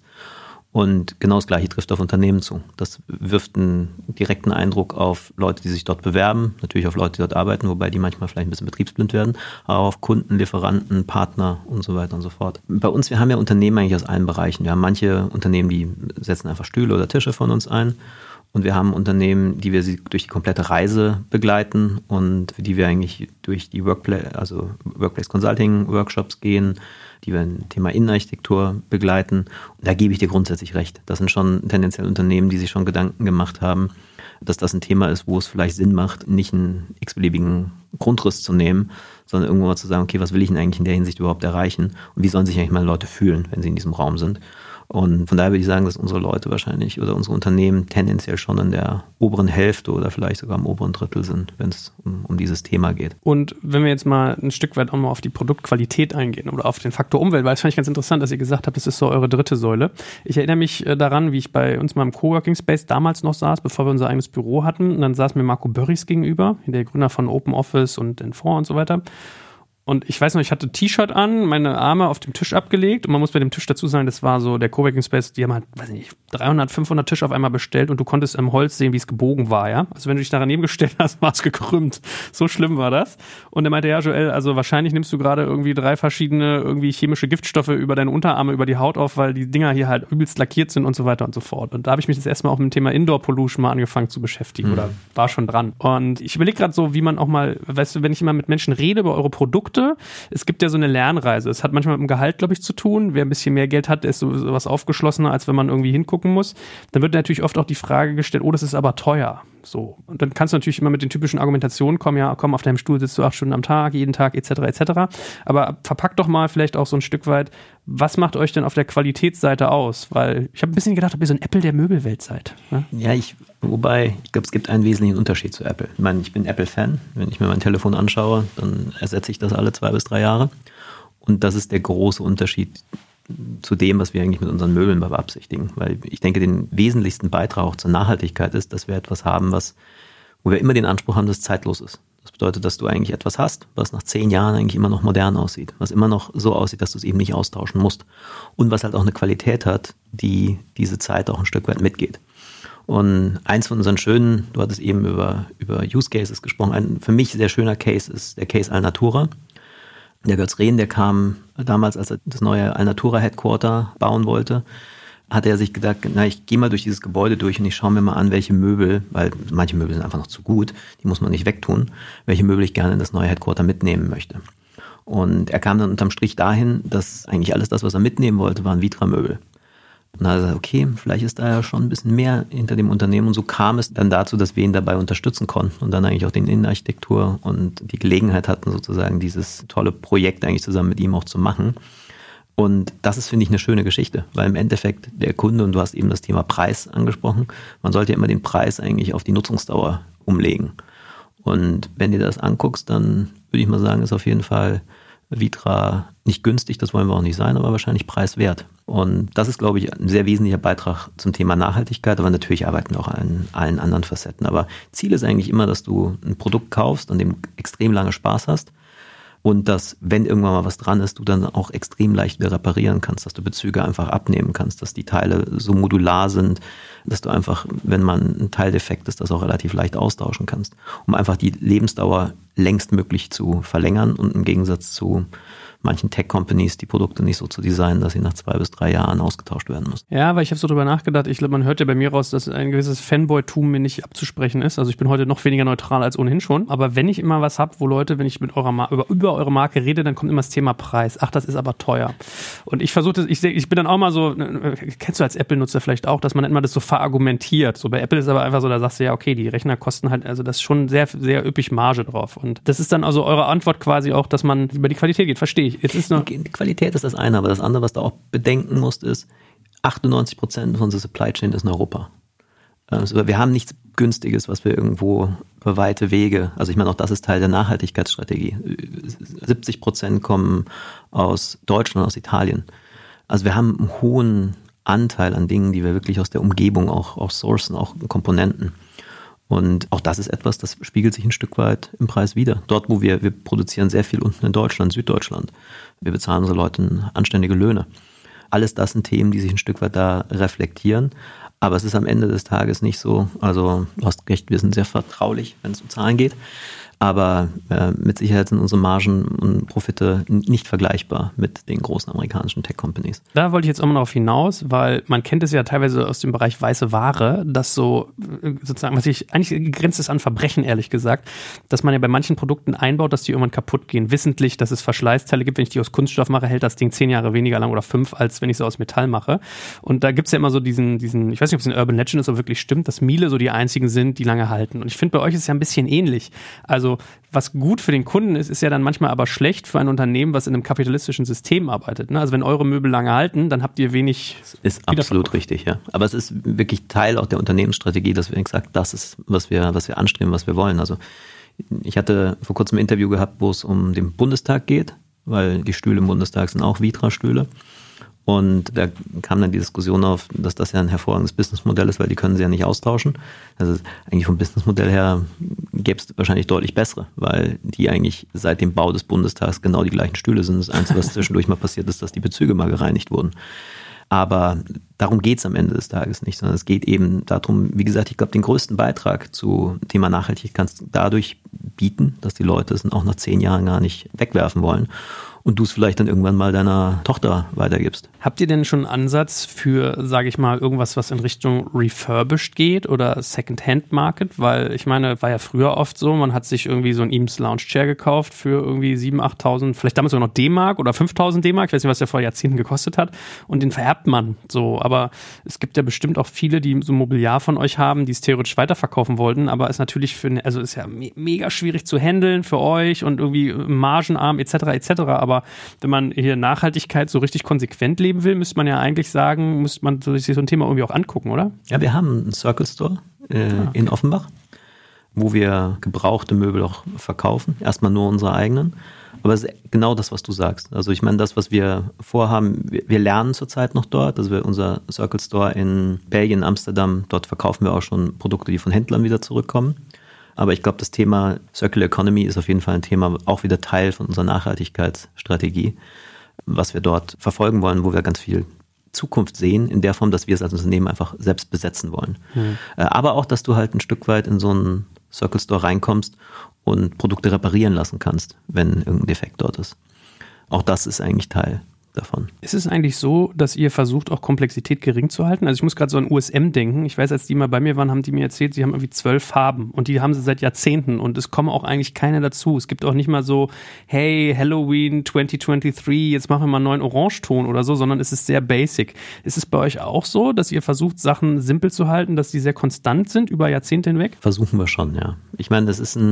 Und genau das Gleiche trifft auf Unternehmen zu. Das wirft einen direkten Eindruck auf Leute, die sich dort bewerben, natürlich auf Leute, die dort arbeiten, wobei die manchmal vielleicht ein bisschen betriebsblind werden, aber auch auf Kunden, Lieferanten, Partner und so weiter und so fort. Bei uns, wir haben ja Unternehmen eigentlich aus allen Bereichen. Wir haben manche Unternehmen, die setzen einfach Stühle oder Tische von uns ein. Und wir haben Unternehmen, die wir durch die komplette Reise begleiten und für die wir eigentlich durch die Workplace Consulting Workshops gehen, die wir im Thema Innenarchitektur begleiten. Und da gebe ich dir grundsätzlich recht. Das sind schon tendenziell Unternehmen, die sich schon Gedanken gemacht haben, dass das ein Thema ist, wo es vielleicht Sinn macht, nicht einen x-beliebigen Grundriss zu nehmen, sondern irgendwo mal zu sagen, okay, was will ich denn eigentlich in der Hinsicht überhaupt erreichen und wie sollen sich eigentlich meine Leute fühlen, wenn sie in diesem Raum sind. Und von daher würde ich sagen, dass unsere Leute wahrscheinlich oder unsere Unternehmen tendenziell schon in der oberen Hälfte oder vielleicht sogar im oberen Drittel sind, wenn es um dieses Thema geht. Und wenn wir jetzt mal ein Stück weit auch mal auf die Produktqualität eingehen oder auf den Faktor Umwelt, weil das fand ich ganz interessant, dass ihr gesagt habt, das ist so eure dritte Säule. Ich erinnere mich daran, wie ich bei uns mal im Coworking Space damals noch saß, bevor wir unser eigenes Büro hatten. Und dann saß mir Marco Börries gegenüber, der Gründer von Open Office und Infor und so weiter. Und ich weiß noch, ich hatte ein T-Shirt an, meine Arme auf dem Tisch abgelegt und man muss bei dem Tisch dazu sagen, das war so der Coworking Space, die haben halt, weiß nicht, 300, 500 Tische auf einmal bestellt und du konntest im Holz sehen, wie es gebogen war, ja. Also wenn du dich da daneben gestellt hast, war es gekrümmt. So schlimm war das. Und er meinte, ja, Joel, also wahrscheinlich nimmst du gerade irgendwie 3 verschiedene irgendwie chemische Giftstoffe über deine Unterarme, über die Haut auf, weil die Dinger hier halt übelst lackiert sind und so weiter und so fort. Und da habe ich mich das erstmal auch mit dem Thema Indoor Pollution mal angefangen zu beschäftigen oder war schon dran. Und ich überlege gerade so, wie man auch mal, weißt du, wenn ich immer mit Menschen rede über eure Produkte, es gibt ja so eine Lernreise. Es hat manchmal mit dem Gehalt, glaube ich, zu tun. Wer ein bisschen mehr Geld hat, ist sowas aufgeschlossener, als wenn man irgendwie hingucken muss. Dann wird natürlich oft auch die Frage gestellt, oh, das ist aber teuer. So. Und dann kannst du natürlich immer mit den typischen Argumentationen kommen, ja, komm, auf deinem Stuhl sitzt du 8 Stunden am Tag, jeden Tag, etc., etc. Aber verpackt doch mal vielleicht auch so ein Stück weit, was macht euch denn auf der Qualitätsseite aus? Weil ich habe ein bisschen gedacht, ob ihr so ein Apple der Möbelwelt seid. Ne? Ja, ich glaube, es gibt einen wesentlichen Unterschied zu Apple. Ich meine, ich bin Apple-Fan. Wenn ich mir mein Telefon anschaue, dann ersetze ich das alle 2 bis 3 Jahre. Und das ist der große Unterschied zu dem, was wir eigentlich mit unseren Möbeln beabsichtigen. Weil ich denke, den wesentlichsten Beitrag auch zur Nachhaltigkeit ist, dass wir etwas haben, wo wir immer den Anspruch haben, dass es zeitlos ist. Das bedeutet, dass du eigentlich etwas hast, was nach 10 Jahren eigentlich immer noch modern aussieht, was immer noch so aussieht, dass du es eben nicht austauschen musst und was halt auch eine Qualität hat, die diese Zeit auch ein Stück weit mitgeht. Und eins von unseren schönen, du hattest eben über Use Cases gesprochen, ein für mich sehr schöner Case ist der Case Alnatura. Der Götz Rehn, der kam damals, als er das neue Alnatura Headquarter bauen wollte, hat er sich gedacht, ich gehe mal durch dieses Gebäude durch und ich schaue mir mal an, welche Möbel, weil manche Möbel sind einfach noch zu gut, die muss man nicht wegtun, welche Möbel ich gerne in das neue Headquarter mitnehmen möchte. Und er kam dann unterm Strich dahin, dass eigentlich alles das, was er mitnehmen wollte, waren Vitra-Möbel. Und dann hat er gesagt, okay, vielleicht ist da ja schon ein bisschen mehr hinter dem Unternehmen. Und so kam es dann dazu, dass wir ihn dabei unterstützen konnten und dann eigentlich auch den Innenarchitektur und die Gelegenheit hatten, sozusagen dieses tolle Projekt eigentlich zusammen mit ihm auch zu machen. Und das ist, finde ich, eine schöne Geschichte, weil im Endeffekt der Kunde, und du hast eben das Thema Preis angesprochen, man sollte ja immer den Preis eigentlich auf die Nutzungsdauer umlegen. Und wenn du das anguckst, dann würde ich mal sagen, ist auf jeden Fall Vitra nicht günstig, das wollen wir auch nicht sein, aber wahrscheinlich preiswert. Und das ist, glaube ich, ein sehr wesentlicher Beitrag zum Thema Nachhaltigkeit, aber natürlich arbeiten wir auch an allen anderen Facetten. Aber Ziel ist eigentlich immer, dass du ein Produkt kaufst, an dem du extrem lange Spaß hast und dass, wenn irgendwann mal was dran ist, du dann auch extrem leicht wieder reparieren kannst, dass du Bezüge einfach abnehmen kannst, dass die Teile so modular sind, dass du einfach, wenn mal ein Teil defekt ist, das auch relativ leicht austauschen kannst, um einfach die Lebensdauer längstmöglich zu verlängern und im Gegensatz zu manchen Tech-Companies die Produkte nicht so zu designen, dass sie nach 2 bis 3 Jahren ausgetauscht werden müssen. Ja, weil ich habe so drüber nachgedacht. Ich glaube, man hört ja bei mir raus, dass ein gewisses Fanboy-Tum mir nicht abzusprechen ist. Also ich bin heute noch weniger neutral als ohnehin schon. Aber wenn ich immer was habe, wo Leute, wenn ich mit über eure Marke rede, dann kommt immer das Thema Preis. Ach, das ist aber teuer. Und ich versuche das, ich bin dann auch mal so, kennst du als Apple-Nutzer vielleicht auch, dass man immer das so verargumentiert. So bei Apple ist aber einfach so, da sagst du ja, okay, die Rechner kosten halt, also das ist schon sehr, sehr üppig Marge drauf. Und das ist dann also eure Antwort quasi auch, dass man über die Qualität geht. Verstehe ich. Jetzt ist noch die Qualität ist das eine, aber das andere, was du auch bedenken musst, ist, 98% von unserer Supply Chain ist in Europa. Also wir haben nichts Günstiges, was wir irgendwo über weite Wege, also ich meine, auch das ist Teil der Nachhaltigkeitsstrategie. 70% kommen aus Deutschland, aus Italien. Also wir haben einen hohen Anteil an Dingen, die wir wirklich aus der Umgebung auch sourcen, auch Komponenten. Und auch das ist etwas, das spiegelt sich ein Stück weit im Preis wider. Dort, wo wir produzieren sehr viel unten in Deutschland, Süddeutschland. Wir bezahlen unsere Leute anständige Löhne. Alles das sind Themen, die sich ein Stück weit da reflektieren. Aber es ist am Ende des Tages nicht so, also du hast recht, wir sind sehr vertraulich, wenn es um Zahlen geht. Aber mit Sicherheit sind unsere Margen und Profite nicht vergleichbar mit den großen amerikanischen Tech-Companies. Da wollte ich jetzt auch mal darauf hinaus, weil man kennt es ja teilweise aus dem Bereich weiße Ware, dass so sozusagen, was ich eigentlich grenzt es an Verbrechen, ehrlich gesagt, dass man ja bei manchen Produkten einbaut, dass die irgendwann kaputt gehen. Wissentlich, dass es Verschleißteile gibt. Wenn ich die aus Kunststoff mache, hält das Ding 10 Jahre weniger lang oder 5, als wenn ich sie aus Metall mache. Und da gibt es ja immer so diesen, ich weiß nicht, ob es ein Urban Legend ist, aber wirklich stimmt, dass Miele so die einzigen sind, die lange halten. Und ich finde, bei euch ist es ja ein bisschen ähnlich. Also was gut für den Kunden ist, ist ja dann manchmal aber schlecht für ein Unternehmen, was in einem kapitalistischen System arbeitet. Ne? Also wenn eure Möbel lange halten, dann habt ihr wenig. Ist absolut richtig, ja. Aber es ist wirklich Teil auch der Unternehmensstrategie, dass wir gesagt, das ist, was wir anstreben, was wir wollen. Also ich hatte vor kurzem ein Interview gehabt, wo es um den Bundestag geht, weil die Stühle im Bundestag sind auch Vitra-Stühle. Und da kam dann die Diskussion auf, dass das ja ein hervorragendes Businessmodell ist, weil die können sie ja nicht austauschen. Also eigentlich vom Businessmodell her gäbe es wahrscheinlich deutlich bessere, weil die eigentlich seit dem Bau des Bundestags genau die gleichen Stühle sind. Das Einzige, was zwischendurch mal passiert ist, dass die Bezüge mal gereinigt wurden. Aber darum geht es am Ende des Tages nicht, sondern es geht eben darum, wie gesagt, ich glaube, den größten Beitrag zu Thema Nachhaltigkeit kannst du dadurch bieten, dass die Leute es auch nach 10 Jahren gar nicht wegwerfen wollen. Und du es vielleicht dann irgendwann mal deiner Tochter weitergibst. Habt ihr denn schon einen Ansatz für, sage ich mal, irgendwas, was in Richtung Refurbished geht oder Second-Hand-Market? Weil ich meine, war ja früher oft so, man hat sich irgendwie so ein Eames Lounge Chair gekauft für irgendwie 7.000, 8.000, vielleicht damals sogar noch D-Mark oder 5.000 D-Mark, ich weiß nicht, was der vor Jahrzehnten gekostet hat, und den vererbt man so. Aber es gibt ja bestimmt auch viele, die so Mobiliar von euch haben, die es theoretisch weiterverkaufen wollten, aber ist natürlich ist ja mega schwierig zu handeln für euch und irgendwie margenarm etc. Aber wenn man hier Nachhaltigkeit so richtig konsequent leben will, müsste man ja eigentlich sagen, müsste man sich so ein Thema irgendwie auch angucken, oder? Ja, wir haben einen Circle Store in Offenbach, wo wir gebrauchte Möbel auch verkaufen. Erstmal nur unsere eigenen. Aber es ist genau das, was du sagst. Also ich meine, das, was wir vorhaben, wir lernen zurzeit noch dort. Also unser Circle Store in Belgien, Amsterdam, dort verkaufen wir auch schon Produkte, die von Händlern wieder zurückkommen. Aber ich glaube, das Thema Circular Economy ist auf jeden Fall ein Thema, auch wieder Teil von unserer Nachhaltigkeitsstrategie, was wir dort verfolgen wollen, wo wir ganz viel Zukunft sehen, in der Form, dass wir es als Unternehmen einfach selbst besetzen wollen. Aber auch, dass du halt ein Stück weit in so einen Circle Store reinkommst und Produkte reparieren lassen kannst, wenn irgendein Defekt dort ist. Auch das ist eigentlich Teil davon. Ist es eigentlich so, dass ihr versucht, auch Komplexität gering zu halten? Also ich muss gerade so an USM denken. Ich weiß, als die mal bei mir waren, haben die mir erzählt, sie haben irgendwie 12 Farben und die haben sie seit Jahrzehnten und es kommen auch eigentlich keine dazu. Es gibt auch nicht mal so, hey, Halloween 2023, jetzt machen wir mal einen neuen Orangeton oder so, sondern es ist sehr basic. Ist es bei euch auch so, dass ihr versucht, Sachen simpel zu halten, dass die sehr konstant sind über Jahrzehnte hinweg? Versuchen wir schon, ja. Ich meine, das ist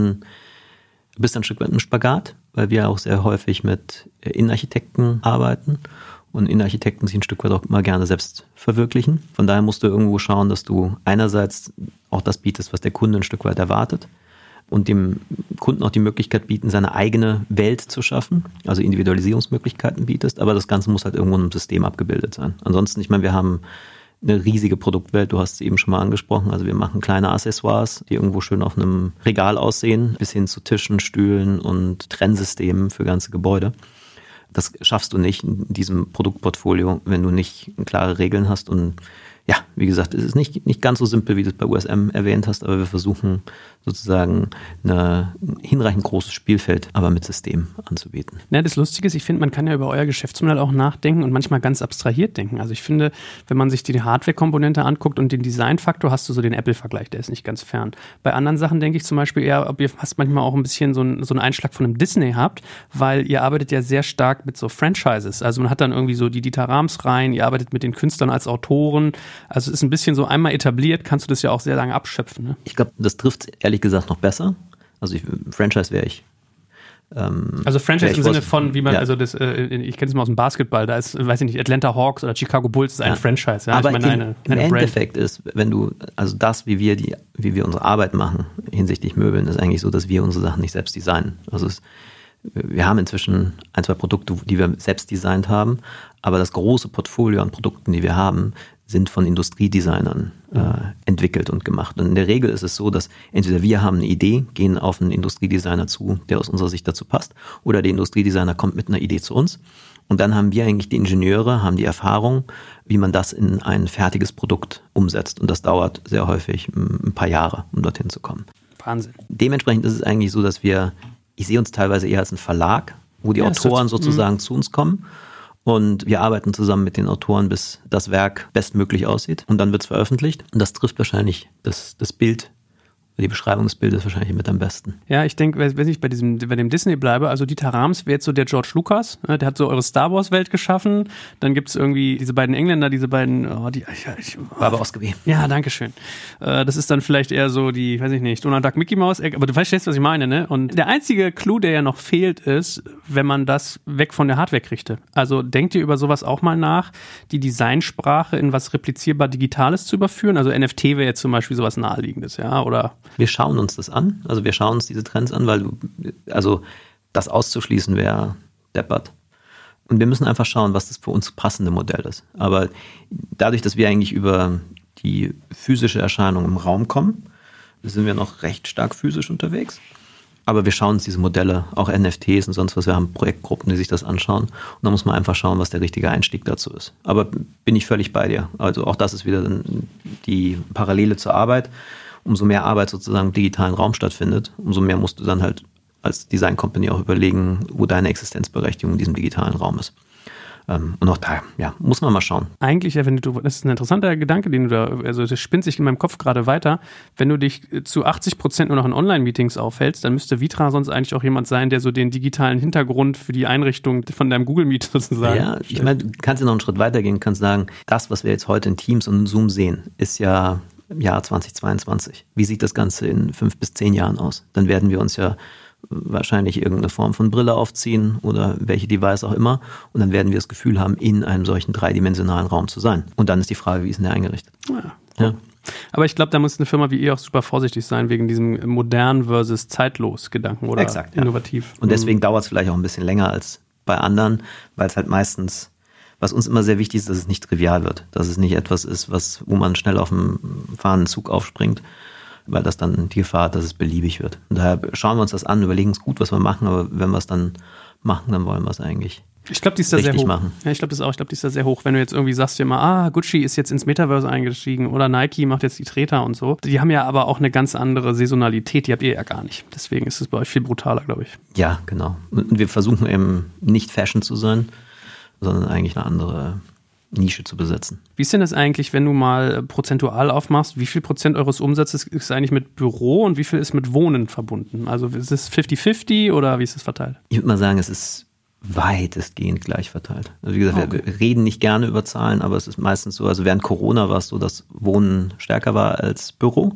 ein Stück weit ein Spagat, weil wir auch sehr häufig mit Innenarchitekten arbeiten Und Innenarchitekten sich ein Stück weit auch immer gerne selbst verwirklichen. Von daher musst du irgendwo schauen, dass du einerseits auch das bietest, was der Kunde ein Stück weit erwartet und dem Kunden auch die Möglichkeit bieten, seine eigene Welt zu schaffen, also Individualisierungsmöglichkeiten bietest, aber das Ganze muss halt irgendwo in einem System abgebildet sein. Ansonsten, ich meine, wir haben eine riesige Produktwelt, du hast es eben schon mal angesprochen, also wir machen kleine Accessoires, die irgendwo schön auf einem Regal aussehen, bis hin zu Tischen, Stühlen und Trennsystemen für ganze Gebäude. Das schaffst du nicht in diesem Produktportfolio, wenn du nicht klare Regeln hast. Und ja, wie gesagt, es ist nicht ganz so simpel, wie du es bei USM erwähnt hast, aber wir versuchen sozusagen ein hinreichend großes Spielfeld, aber mit System anzubieten. Ja, das Lustige ist, ich finde, man kann ja über euer Geschäftsmodell auch nachdenken und manchmal ganz abstrahiert denken. Also ich finde, wenn man sich die Hardware-Komponente anguckt und den Designfaktor, hast du so den Apple-Vergleich, der ist nicht ganz fern. Bei anderen Sachen denke ich zum Beispiel eher, ob ihr fast manchmal auch ein bisschen so einen Einschlag von einem Disney habt, weil ihr arbeitet ja sehr stark mit so Franchises. Also man hat dann irgendwie so die Dieter Rams rein, ihr arbeitet mit den Künstlern als Autoren. Also es ist ein bisschen so einmal etabliert, kannst du das ja auch sehr lange abschöpfen. Ne? Ich glaube, das trifft ehrlich gesagt noch besser. Also Franchise wäre ich. Also Franchise im Sinne von, wie man, also das, ich kenne es mal aus dem Basketball, da ist, weiß ich nicht, Atlanta Hawks oder Chicago Bulls ist ein Franchise. Ja? Aber ich meine, im Endeffekt ist, wenn du, also das, wie wir unsere Arbeit machen hinsichtlich Möbeln, ist eigentlich so, dass wir unsere Sachen nicht selbst designen. Also wir haben inzwischen 1, 2 Produkte, die wir selbst designt haben, aber das große Portfolio an Produkten, die wir haben, sind von Industriedesignern entwickelt und gemacht. Und in der Regel ist es so, dass entweder wir haben eine Idee, gehen auf einen Industriedesigner zu, der aus unserer Sicht dazu passt, oder der Industriedesigner kommt mit einer Idee zu uns. Und dann haben wir eigentlich die Ingenieure, haben die Erfahrung, wie man das in ein fertiges Produkt umsetzt. Und das dauert sehr häufig ein paar Jahre, um dorthin zu kommen. Wahnsinn. Dementsprechend ist es eigentlich so, dass ich sehe uns teilweise eher als ein Verlag, wo die Autoren sozusagen zu uns kommen. Und wir arbeiten zusammen mit den Autoren, bis das Werk bestmöglich aussieht. Und dann wird es veröffentlicht. Und das trifft wahrscheinlich das Bild, die Beschreibung des Bildes wahrscheinlich mit am besten. Ja, ich denke, wenn ich bei dem Disney bleibe, also Dieter Rams wäre jetzt so der George Lucas, ne, der hat so eure Star Wars Welt geschaffen. Dann gibt es irgendwie diese beiden Engländer, Barbara Oskeby. Ja, danke schön. Das ist dann vielleicht eher so die, weiß ich nicht, Donald Duck, Mickey Mouse, aber du verstehst, was ich meine, ne? Und der einzige Clou, der ja noch fehlt, ist, wenn man das weg von der Hardware kriegte. Also denkt ihr über sowas auch mal nach, die Designsprache in was replizierbar Digitales zu überführen? Also NFT wäre jetzt zum Beispiel sowas Naheliegendes, ja, oder? Wir schauen uns das an, also wir schauen uns diese Trends an, weil das auszuschließen wäre deppert. Und wir müssen einfach schauen, was das für uns passende Modell ist. Aber dadurch, dass wir eigentlich über die physische Erscheinung im Raum kommen, sind wir noch recht stark physisch unterwegs. Aber wir schauen uns diese Modelle, auch NFTs und sonst was, wir haben Projektgruppen, die sich das anschauen. Und da muss man einfach schauen, was der richtige Einstieg dazu ist. Aber bin ich völlig bei dir. Also auch das ist wieder die Parallele zur Arbeit. Umso mehr Arbeit sozusagen im digitalen Raum stattfindet, umso mehr musst du dann halt als Design Company auch überlegen, wo deine Existenzberechtigung in diesem digitalen Raum ist. Und auch da, ja, muss man mal schauen. Eigentlich, das ist ein interessanter Gedanke, also das spinnt sich in meinem Kopf gerade weiter. Wenn du dich zu 80% nur noch in Online-Meetings aufhältst, dann müsste Vitra sonst eigentlich auch jemand sein, der so den digitalen Hintergrund für die Einrichtung von deinem Google Meet sozusagen. Ja, ich meine, du kannst ja noch einen Schritt weitergehen, kannst sagen, das, was wir jetzt heute in Teams und in Zoom sehen, ist ja im Jahr 2022. Wie sieht das Ganze in 5 bis 10 Jahren aus? Dann werden wir uns ja wahrscheinlich irgendeine Form von Brille aufziehen oder welche Device auch immer und dann werden wir das Gefühl haben, in einem solchen dreidimensionalen Raum zu sein. Und dann ist die Frage, wie ist denn der eingerichtet? Ja. Aber ich glaube, da muss eine Firma wie ihr auch super vorsichtig sein, wegen diesem modern versus zeitlos Gedanken oder exakt, innovativ. Ja. Und deswegen dauert es vielleicht auch ein bisschen länger als bei anderen, weil es halt meistens, was uns immer sehr wichtig ist, dass es nicht trivial wird. Dass es nicht etwas ist, wo man schnell auf dem fahrenden Zug aufspringt, weil das dann die Gefahr hat, dass es beliebig wird. Und daher schauen wir uns das an, überlegen uns gut, was wir machen, aber wenn wir es dann machen, dann wollen wir es eigentlich ich glaube, die ist da sehr hoch. Machen. Ja, ich glaube das auch. Ich glaube, die ist da sehr hoch. Wenn du jetzt irgendwie sagst dir mal, Gucci ist jetzt ins Metaverse eingestiegen oder Nike macht jetzt die Treter und so. Die haben ja aber auch eine ganz andere Saisonalität. Die habt ihr ja gar nicht. Deswegen ist es bei euch viel brutaler, glaube ich. Ja, genau. Und wir versuchen eben nicht Fashion zu sein, sondern eigentlich eine andere Nische zu besetzen. Wie ist denn das eigentlich, wenn du mal prozentual aufmachst? Wie viel Prozent eures Umsatzes ist eigentlich mit Büro und wie viel ist mit Wohnen verbunden? Also ist es 50-50 oder wie ist es verteilt? Ich würde mal sagen, es ist weitestgehend gleich verteilt. Also wie gesagt, wir reden nicht gerne über Zahlen, aber es ist meistens so, also während Corona war es so, dass Wohnen stärker war als Büro.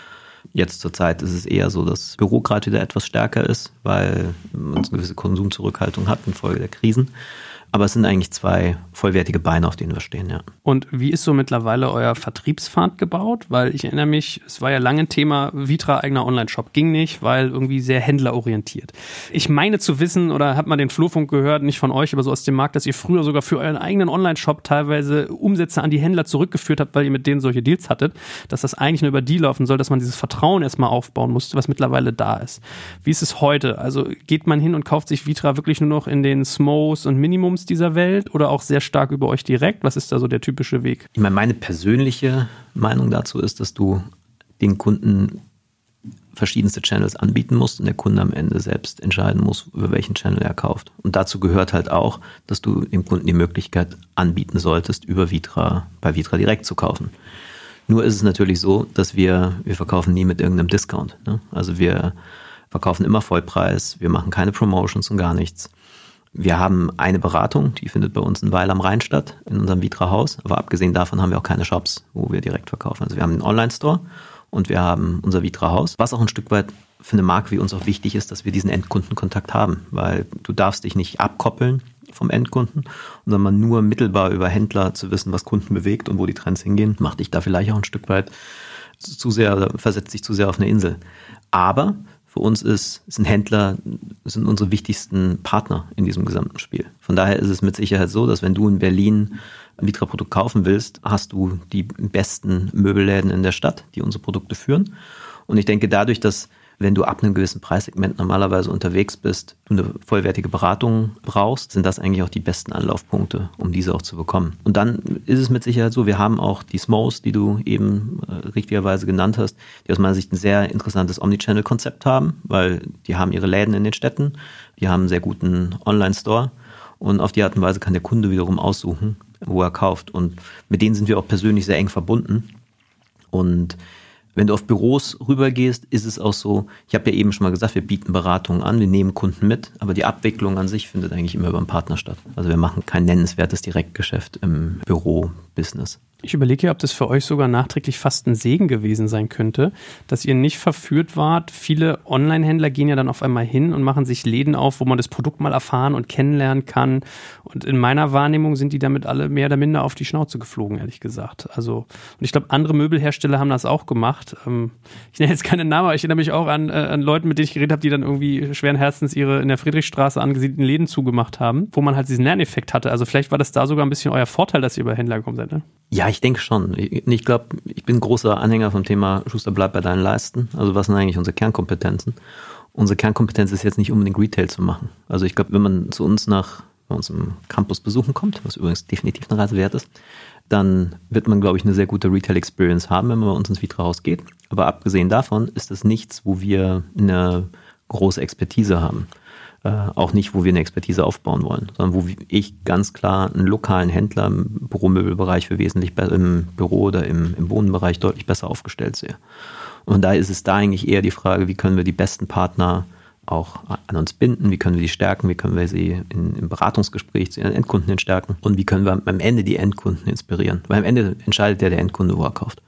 Jetzt zur Zeit ist es eher so, dass Büro gerade wieder etwas stärker ist, weil man eine gewisse Konsumzurückhaltung hat infolge der Krisen. Aber es sind eigentlich 2 vollwertige Beine, auf denen wir stehen, ja. Und wie ist so mittlerweile euer Vertriebspfad gebaut? Weil ich erinnere mich, es war ja lange ein Thema, Vitra eigener Online-Shop ging nicht, weil irgendwie sehr händlerorientiert. Ich meine zu wissen, oder habe mal den Flurfunk gehört, nicht von euch, aber so aus dem Markt, dass ihr früher sogar für euren eigenen Online-Shop teilweise Umsätze an die Händler zurückgeführt habt, weil ihr mit denen solche Deals hattet, dass das eigentlich nur über die laufen soll, dass man dieses Vertrauen erstmal aufbauen musste, was mittlerweile da ist. Wie ist es heute? Also geht man hin und kauft sich Vitra wirklich nur noch in den Smos und Minimums dieser Welt oder auch sehr stark über euch direkt? Was ist da so der typische Weg? Ich meine persönliche Meinung dazu ist, dass du den Kunden verschiedenste Channels anbieten musst und der Kunde am Ende selbst entscheiden muss, über welchen Channel er kauft. Und dazu gehört halt auch, dass du dem Kunden die Möglichkeit anbieten solltest, bei Vitra direkt zu kaufen. Nur ist es natürlich so, dass wir verkaufen nie mit irgendeinem Discount. Ne? Also wir verkaufen immer Vollpreis, wir machen keine Promotions und gar nichts. Wir haben eine Beratung, die findet bei uns in Weil am Rhein statt, in unserem Vitra-Haus. Aber abgesehen davon haben wir auch keine Shops, wo wir direkt verkaufen. Also wir haben einen Online-Store und wir haben unser Vitra-Haus, was auch ein Stück weit für eine Marke wie uns auch wichtig ist, dass wir diesen Endkundenkontakt haben. Weil du darfst dich nicht abkoppeln vom Endkunden, sondern nur mittelbar über Händler zu wissen, was Kunden bewegt und wo die Trends hingehen, macht dich da vielleicht auch ein Stück weit versetzt dich zu sehr auf eine Insel. Aber für uns sind Händler unsere wichtigsten Partner in diesem gesamten Spiel. Von daher ist es mit Sicherheit so, dass wenn du in Berlin ein Vitra-Produkt kaufen willst, hast du die besten Möbelläden in der Stadt, die unsere Produkte führen. Und ich denke dadurch, dass wenn du ab einem gewissen Preissegment normalerweise unterwegs bist, du eine vollwertige Beratung brauchst, sind das eigentlich auch die besten Anlaufpunkte, um diese auch zu bekommen. Und dann ist es mit Sicherheit so, wir haben auch die Smos, die du eben richtigerweise genannt hast, die aus meiner Sicht ein sehr interessantes Omnichannel-Konzept haben, weil die haben ihre Läden in den Städten, die haben einen sehr guten Online-Store und auf die Art und Weise kann der Kunde wiederum aussuchen, wo er kauft. Und mit denen sind wir auch persönlich sehr eng verbunden. Und wenn du auf Büros rübergehst, ist es auch so, ich habe ja eben schon mal gesagt, wir bieten Beratungen an, wir nehmen Kunden mit, aber die Abwicklung an sich findet eigentlich immer über einen Partner statt. Also wir machen kein nennenswertes Direktgeschäft im Büro-Business. Ich überlege ja, ob das für euch sogar nachträglich fast ein Segen gewesen sein könnte, dass ihr nicht verführt wart. Viele Online-Händler gehen ja dann auf einmal hin und machen sich Läden auf, wo man das Produkt mal erfahren und kennenlernen kann. Und in meiner Wahrnehmung sind die damit alle mehr oder minder auf die Schnauze geflogen, ehrlich gesagt. Also, und ich glaube, andere Möbelhersteller haben das auch gemacht. Ich nenne jetzt keine Namen, aber ich erinnere mich auch an Leute, mit denen ich geredet habe, die dann irgendwie schweren Herzens ihre in der Friedrichstraße angesiedelten Läden zugemacht haben, wo man halt diesen Lerneffekt hatte. Also vielleicht war das da sogar ein bisschen euer Vorteil, dass ihr über Händler gekommen seid, ne? Ja, ich denke schon. Ich glaube, ich bin großer Anhänger vom Thema Schuster, bleib bei deinen Leisten. Also was sind eigentlich unsere Kernkompetenzen? Unsere Kernkompetenz ist jetzt nicht unbedingt Retail zu machen. Also ich glaube, wenn man zu uns bei uns im Campus besuchen kommt, was übrigens definitiv eine Reise wert ist, dann wird man, glaube ich, eine sehr gute Retail-Experience haben, wenn man bei uns ins Vitra-Haus geht. Aber abgesehen davon ist das nichts, wo wir eine große Expertise haben. Auch nicht, wo wir eine Expertise aufbauen wollen, sondern wo ich ganz klar einen lokalen Händler im Büromöbelbereich für wesentlich im Büro oder im Wohnbereich deutlich besser aufgestellt sehe. Und da ist es da eigentlich eher die Frage, wie können wir die besten Partner auch an uns binden, wie können wir die stärken, wie können wir sie im Beratungsgespräch zu ihren Endkunden hin stärken und wie können wir am Ende die Endkunden inspirieren. Weil am Ende entscheidet der Endkunde, wo er kauft.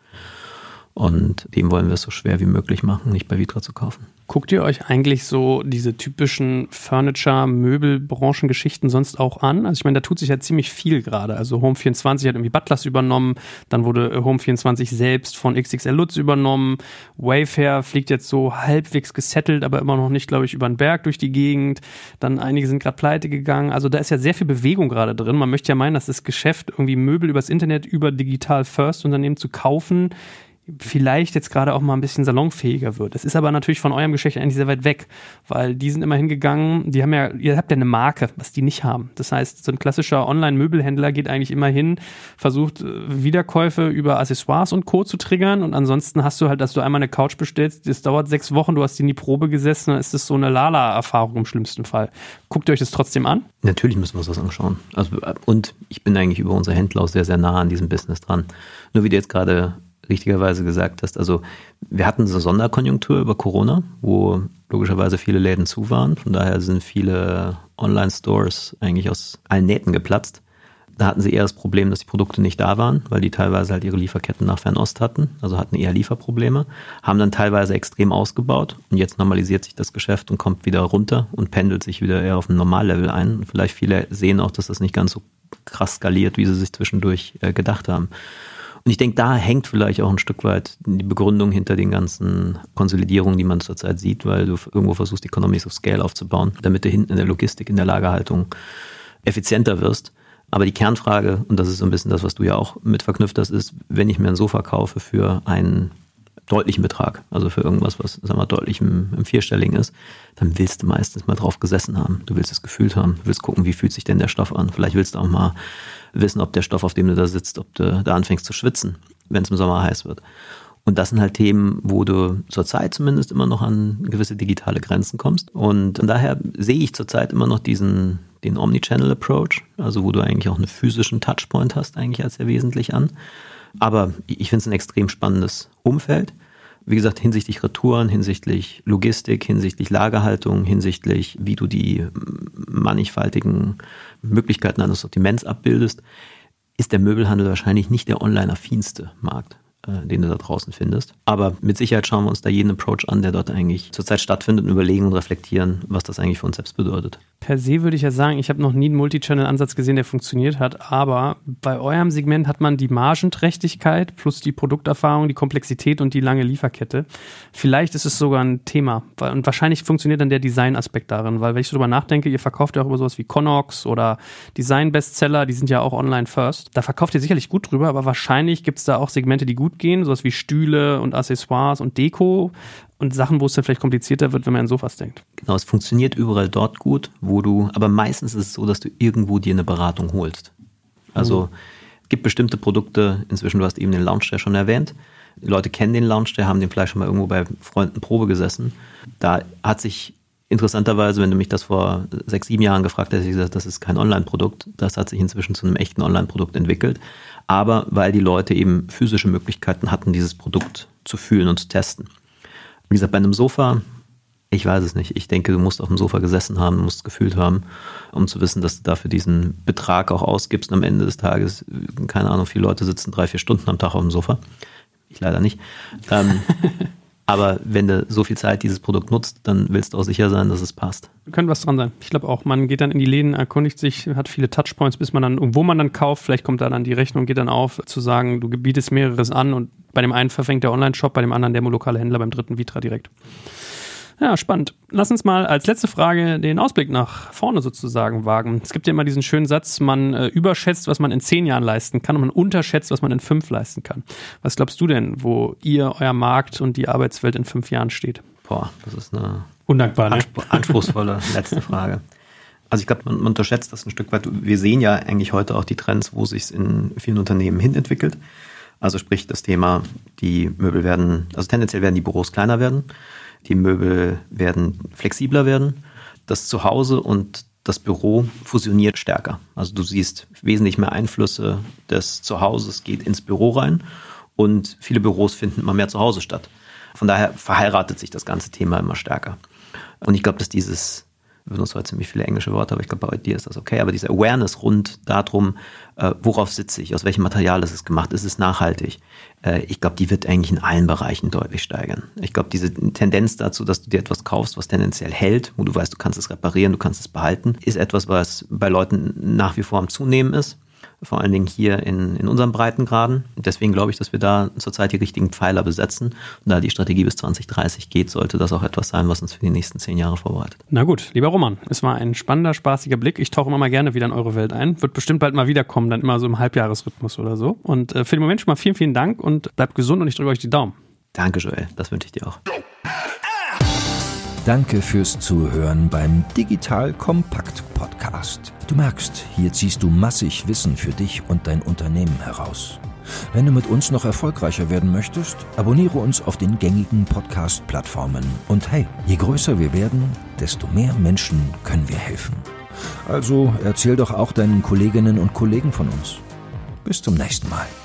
Und dem wollen wir es so schwer wie möglich machen, nicht bei Vitra zu kaufen. Guckt ihr euch eigentlich so diese typischen Furniture-Möbel-Branchengeschichten sonst auch an? Also ich meine, da tut sich ja ziemlich viel gerade. Also Home24 hat irgendwie Butlers übernommen, dann wurde Home24 selbst von XXL Lutz übernommen. Wayfair fliegt jetzt so halbwegs gesettelt, aber immer noch nicht, glaube ich, über den Berg durch die Gegend. Dann einige sind gerade pleite gegangen. Also da ist ja sehr viel Bewegung gerade drin. Man möchte ja meinen, dass das Geschäft irgendwie Möbel übers Internet, über Digital-First-Unternehmen zu kaufen, vielleicht jetzt gerade auch mal ein bisschen salonfähiger wird. Das ist aber natürlich von eurem Geschäft eigentlich sehr weit weg, weil die sind immer hingegangen, ihr habt ja eine Marke, was die nicht haben. Das heißt, so ein klassischer Online-Möbelhändler geht eigentlich immer hin, versucht Wiederkäufe über Accessoires und Co. zu triggern und ansonsten hast du halt, dass du einmal eine Couch bestellst, das dauert 6 Wochen, du hast die in die Probe gesessen, dann ist das so eine Lala-Erfahrung im schlimmsten Fall. Guckt ihr euch das trotzdem an? Natürlich müssen wir uns das anschauen. Und ich bin eigentlich über unsere Händler auch sehr, sehr nah an diesem Business dran. Nur wie du jetzt gerade richtigerweise gesagt hast, also wir hatten so eine Sonderkonjunktur über Corona, wo logischerweise viele Läden zu waren. Von daher sind viele Online-Stores eigentlich aus allen Nähten geplatzt. Da hatten sie eher das Problem, dass die Produkte nicht da waren, weil die teilweise halt ihre Lieferketten nach Fernost hatten, also hatten eher Lieferprobleme, haben dann teilweise extrem ausgebaut und jetzt normalisiert sich das Geschäft und kommt wieder runter und pendelt sich wieder eher auf ein Normallevel ein. Und vielleicht viele sehen auch, dass das nicht ganz so krass skaliert, wie sie sich zwischendurch gedacht haben. Und ich denke, da hängt vielleicht auch ein Stück weit die Begründung hinter den ganzen Konsolidierungen, die man zurzeit sieht, weil du irgendwo versuchst, Economies of Scale aufzubauen, damit du hinten in der Logistik, in der Lagerhaltung effizienter wirst. Aber die Kernfrage, und das ist so ein bisschen das, was du ja auch mit verknüpft hast, ist, wenn ich mir ein Sofa kaufe für einen deutlichen Betrag, also für irgendwas, was sagen wir, deutlich im Vierstelligen ist, dann willst du meistens mal drauf gesessen haben. Du willst es gefühlt haben. Du willst gucken, wie fühlt sich denn der Stoff an. Vielleicht willst du auch mal wissen, ob der Stoff, auf dem du da sitzt, ob du da anfängst zu schwitzen, wenn es im Sommer heiß wird. Und das sind halt Themen, wo du zurzeit zumindest immer noch an gewisse digitale Grenzen kommst. Und daher sehe ich zurzeit immer noch den Omnichannel-Approach, also wo du eigentlich auch einen physischen Touchpoint hast, eigentlich als sehr wesentlich an. Aber ich finde es ein extrem spannendes Umfeld. Wie gesagt, hinsichtlich Retouren, hinsichtlich Logistik, hinsichtlich Lagerhaltung, hinsichtlich wie du die mannigfaltigen Möglichkeiten eines Sortiments abbildest, ist der Möbelhandel wahrscheinlich nicht der online-affinste Markt, den du da draußen findest. Aber mit Sicherheit schauen wir uns da jeden Approach an, der dort eigentlich zurzeit stattfindet und überlegen und reflektieren, was das eigentlich für uns selbst bedeutet. Per se würde ich ja sagen, ich habe noch nie einen Multichannel-Ansatz gesehen, der funktioniert hat, aber bei eurem Segment hat man die Margenträchtigkeit plus die Produkterfahrung, die Komplexität und die lange Lieferkette. Vielleicht ist es sogar ein Thema und wahrscheinlich funktioniert dann der Design-Aspekt darin, weil wenn ich so drüber nachdenke, ihr verkauft ja auch über sowas wie Connox oder Design-Bestseller, die sind ja auch online first. Da verkauft ihr sicherlich gut drüber, aber wahrscheinlich gibt es da auch Segmente, die gut gehen, sowas wie Stühle und Accessoires und Deko und Sachen, wo es dann vielleicht komplizierter wird, wenn man an Sofas denkt. Genau, es funktioniert überall dort gut, aber meistens ist es so, dass du irgendwo dir eine Beratung holst. Also es gibt bestimmte Produkte, inzwischen, du hast eben den Lounge Chair schon erwähnt, die Leute kennen den Lounge Chair, haben den vielleicht schon mal irgendwo bei Freunden Probe gesessen. Da hat sich interessanterweise, wenn du mich das vor 6, 7 Jahren gefragt hättest, ich gesagt, das ist kein Online-Produkt, das hat sich inzwischen zu einem echten Online-Produkt entwickelt. Aber weil die Leute eben physische Möglichkeiten hatten, dieses Produkt zu fühlen und zu testen. Wie gesagt, bei einem Sofa, ich weiß es nicht. Ich denke, du musst auf dem Sofa gesessen haben, musst es gefühlt haben, um zu wissen, dass du dafür diesen Betrag auch ausgibst. Und am Ende des Tages, keine Ahnung, viele Leute sitzen 3-4 Stunden am Tag auf dem Sofa. Ich leider nicht. Aber wenn du so viel Zeit dieses Produkt nutzt, dann willst du auch sicher sein, dass es passt. Könnte was dran sein. Ich glaube auch, man geht dann in die Läden, erkundigt sich, hat viele Touchpoints, bis man dann, wo man dann kauft, vielleicht kommt da dann die Rechnung, geht dann auf, zu sagen, du bietest mehreres an und bei dem einen verfängt der Online-Shop, bei dem anderen der lokale Händler, beim dritten Vitra direkt. Ja, spannend. Lass uns mal als letzte Frage den Ausblick nach vorne sozusagen wagen. Es gibt ja immer diesen schönen Satz, man überschätzt, was man in 10 Jahren leisten kann und man unterschätzt, was man in 5 leisten kann. Was glaubst du denn, wo euer Markt und die Arbeitswelt in 5 Jahren steht? Boah, das ist eine undankbar, anspruchsvolle letzte Frage. Also ich glaube, man unterschätzt das ein Stück weit. Wir sehen ja eigentlich heute auch die Trends, wo sich es in vielen Unternehmen hin entwickelt. Also sprich das Thema, die Möbel werden, also tendenziell werden die Büros kleiner werden. Die Möbel werden flexibler werden. Das Zuhause und das Büro fusioniert stärker. Also du siehst wesentlich mehr Einflüsse des Zuhauses geht ins Büro rein und viele Büros finden immer mehr zu Hause statt. Von daher verheiratet sich das ganze Thema immer stärker. Und ich glaube, dass wir benutzen heute ziemlich viele englische Worte, aber ich glaube, bei dir ist das okay. Aber diese Awareness rund darum, worauf sitze ich, aus welchem Material ist es gemacht, ist es nachhaltig? Ich glaube, die wird eigentlich in allen Bereichen deutlich steigern. Ich glaube, diese Tendenz dazu, dass du dir etwas kaufst, was tendenziell hält, wo du weißt, du kannst es reparieren, du kannst es behalten, ist etwas, was bei Leuten nach wie vor am Zunehmen ist. Vor allen Dingen hier in unseren Breitengraden. Deswegen glaube ich, dass wir da zurzeit die richtigen Pfeiler besetzen. Und da die Strategie bis 2030 geht, sollte das auch etwas sein, was uns für die nächsten 10 Jahre vorbereitet. Na gut, lieber Roman, es war ein spannender, spaßiger Blick. Ich tauche immer mal gerne wieder in eure Welt ein. Wird bestimmt bald mal wiederkommen, dann immer so im Halbjahresrhythmus oder so. Und für den Moment schon mal vielen, vielen Dank und bleibt gesund und ich drücke euch die Daumen. Danke, Joel. Das wünsche ich dir auch. Danke fürs Zuhören beim Digital Kompakt Podcast. Du merkst, hier ziehst du massig Wissen für dich und dein Unternehmen heraus. Wenn du mit uns noch erfolgreicher werden möchtest, abonniere uns auf den gängigen Podcast-Plattformen. Und hey, je größer wir werden, desto mehr Menschen können wir helfen. Also erzähl doch auch deinen Kolleginnen und Kollegen von uns. Bis zum nächsten Mal.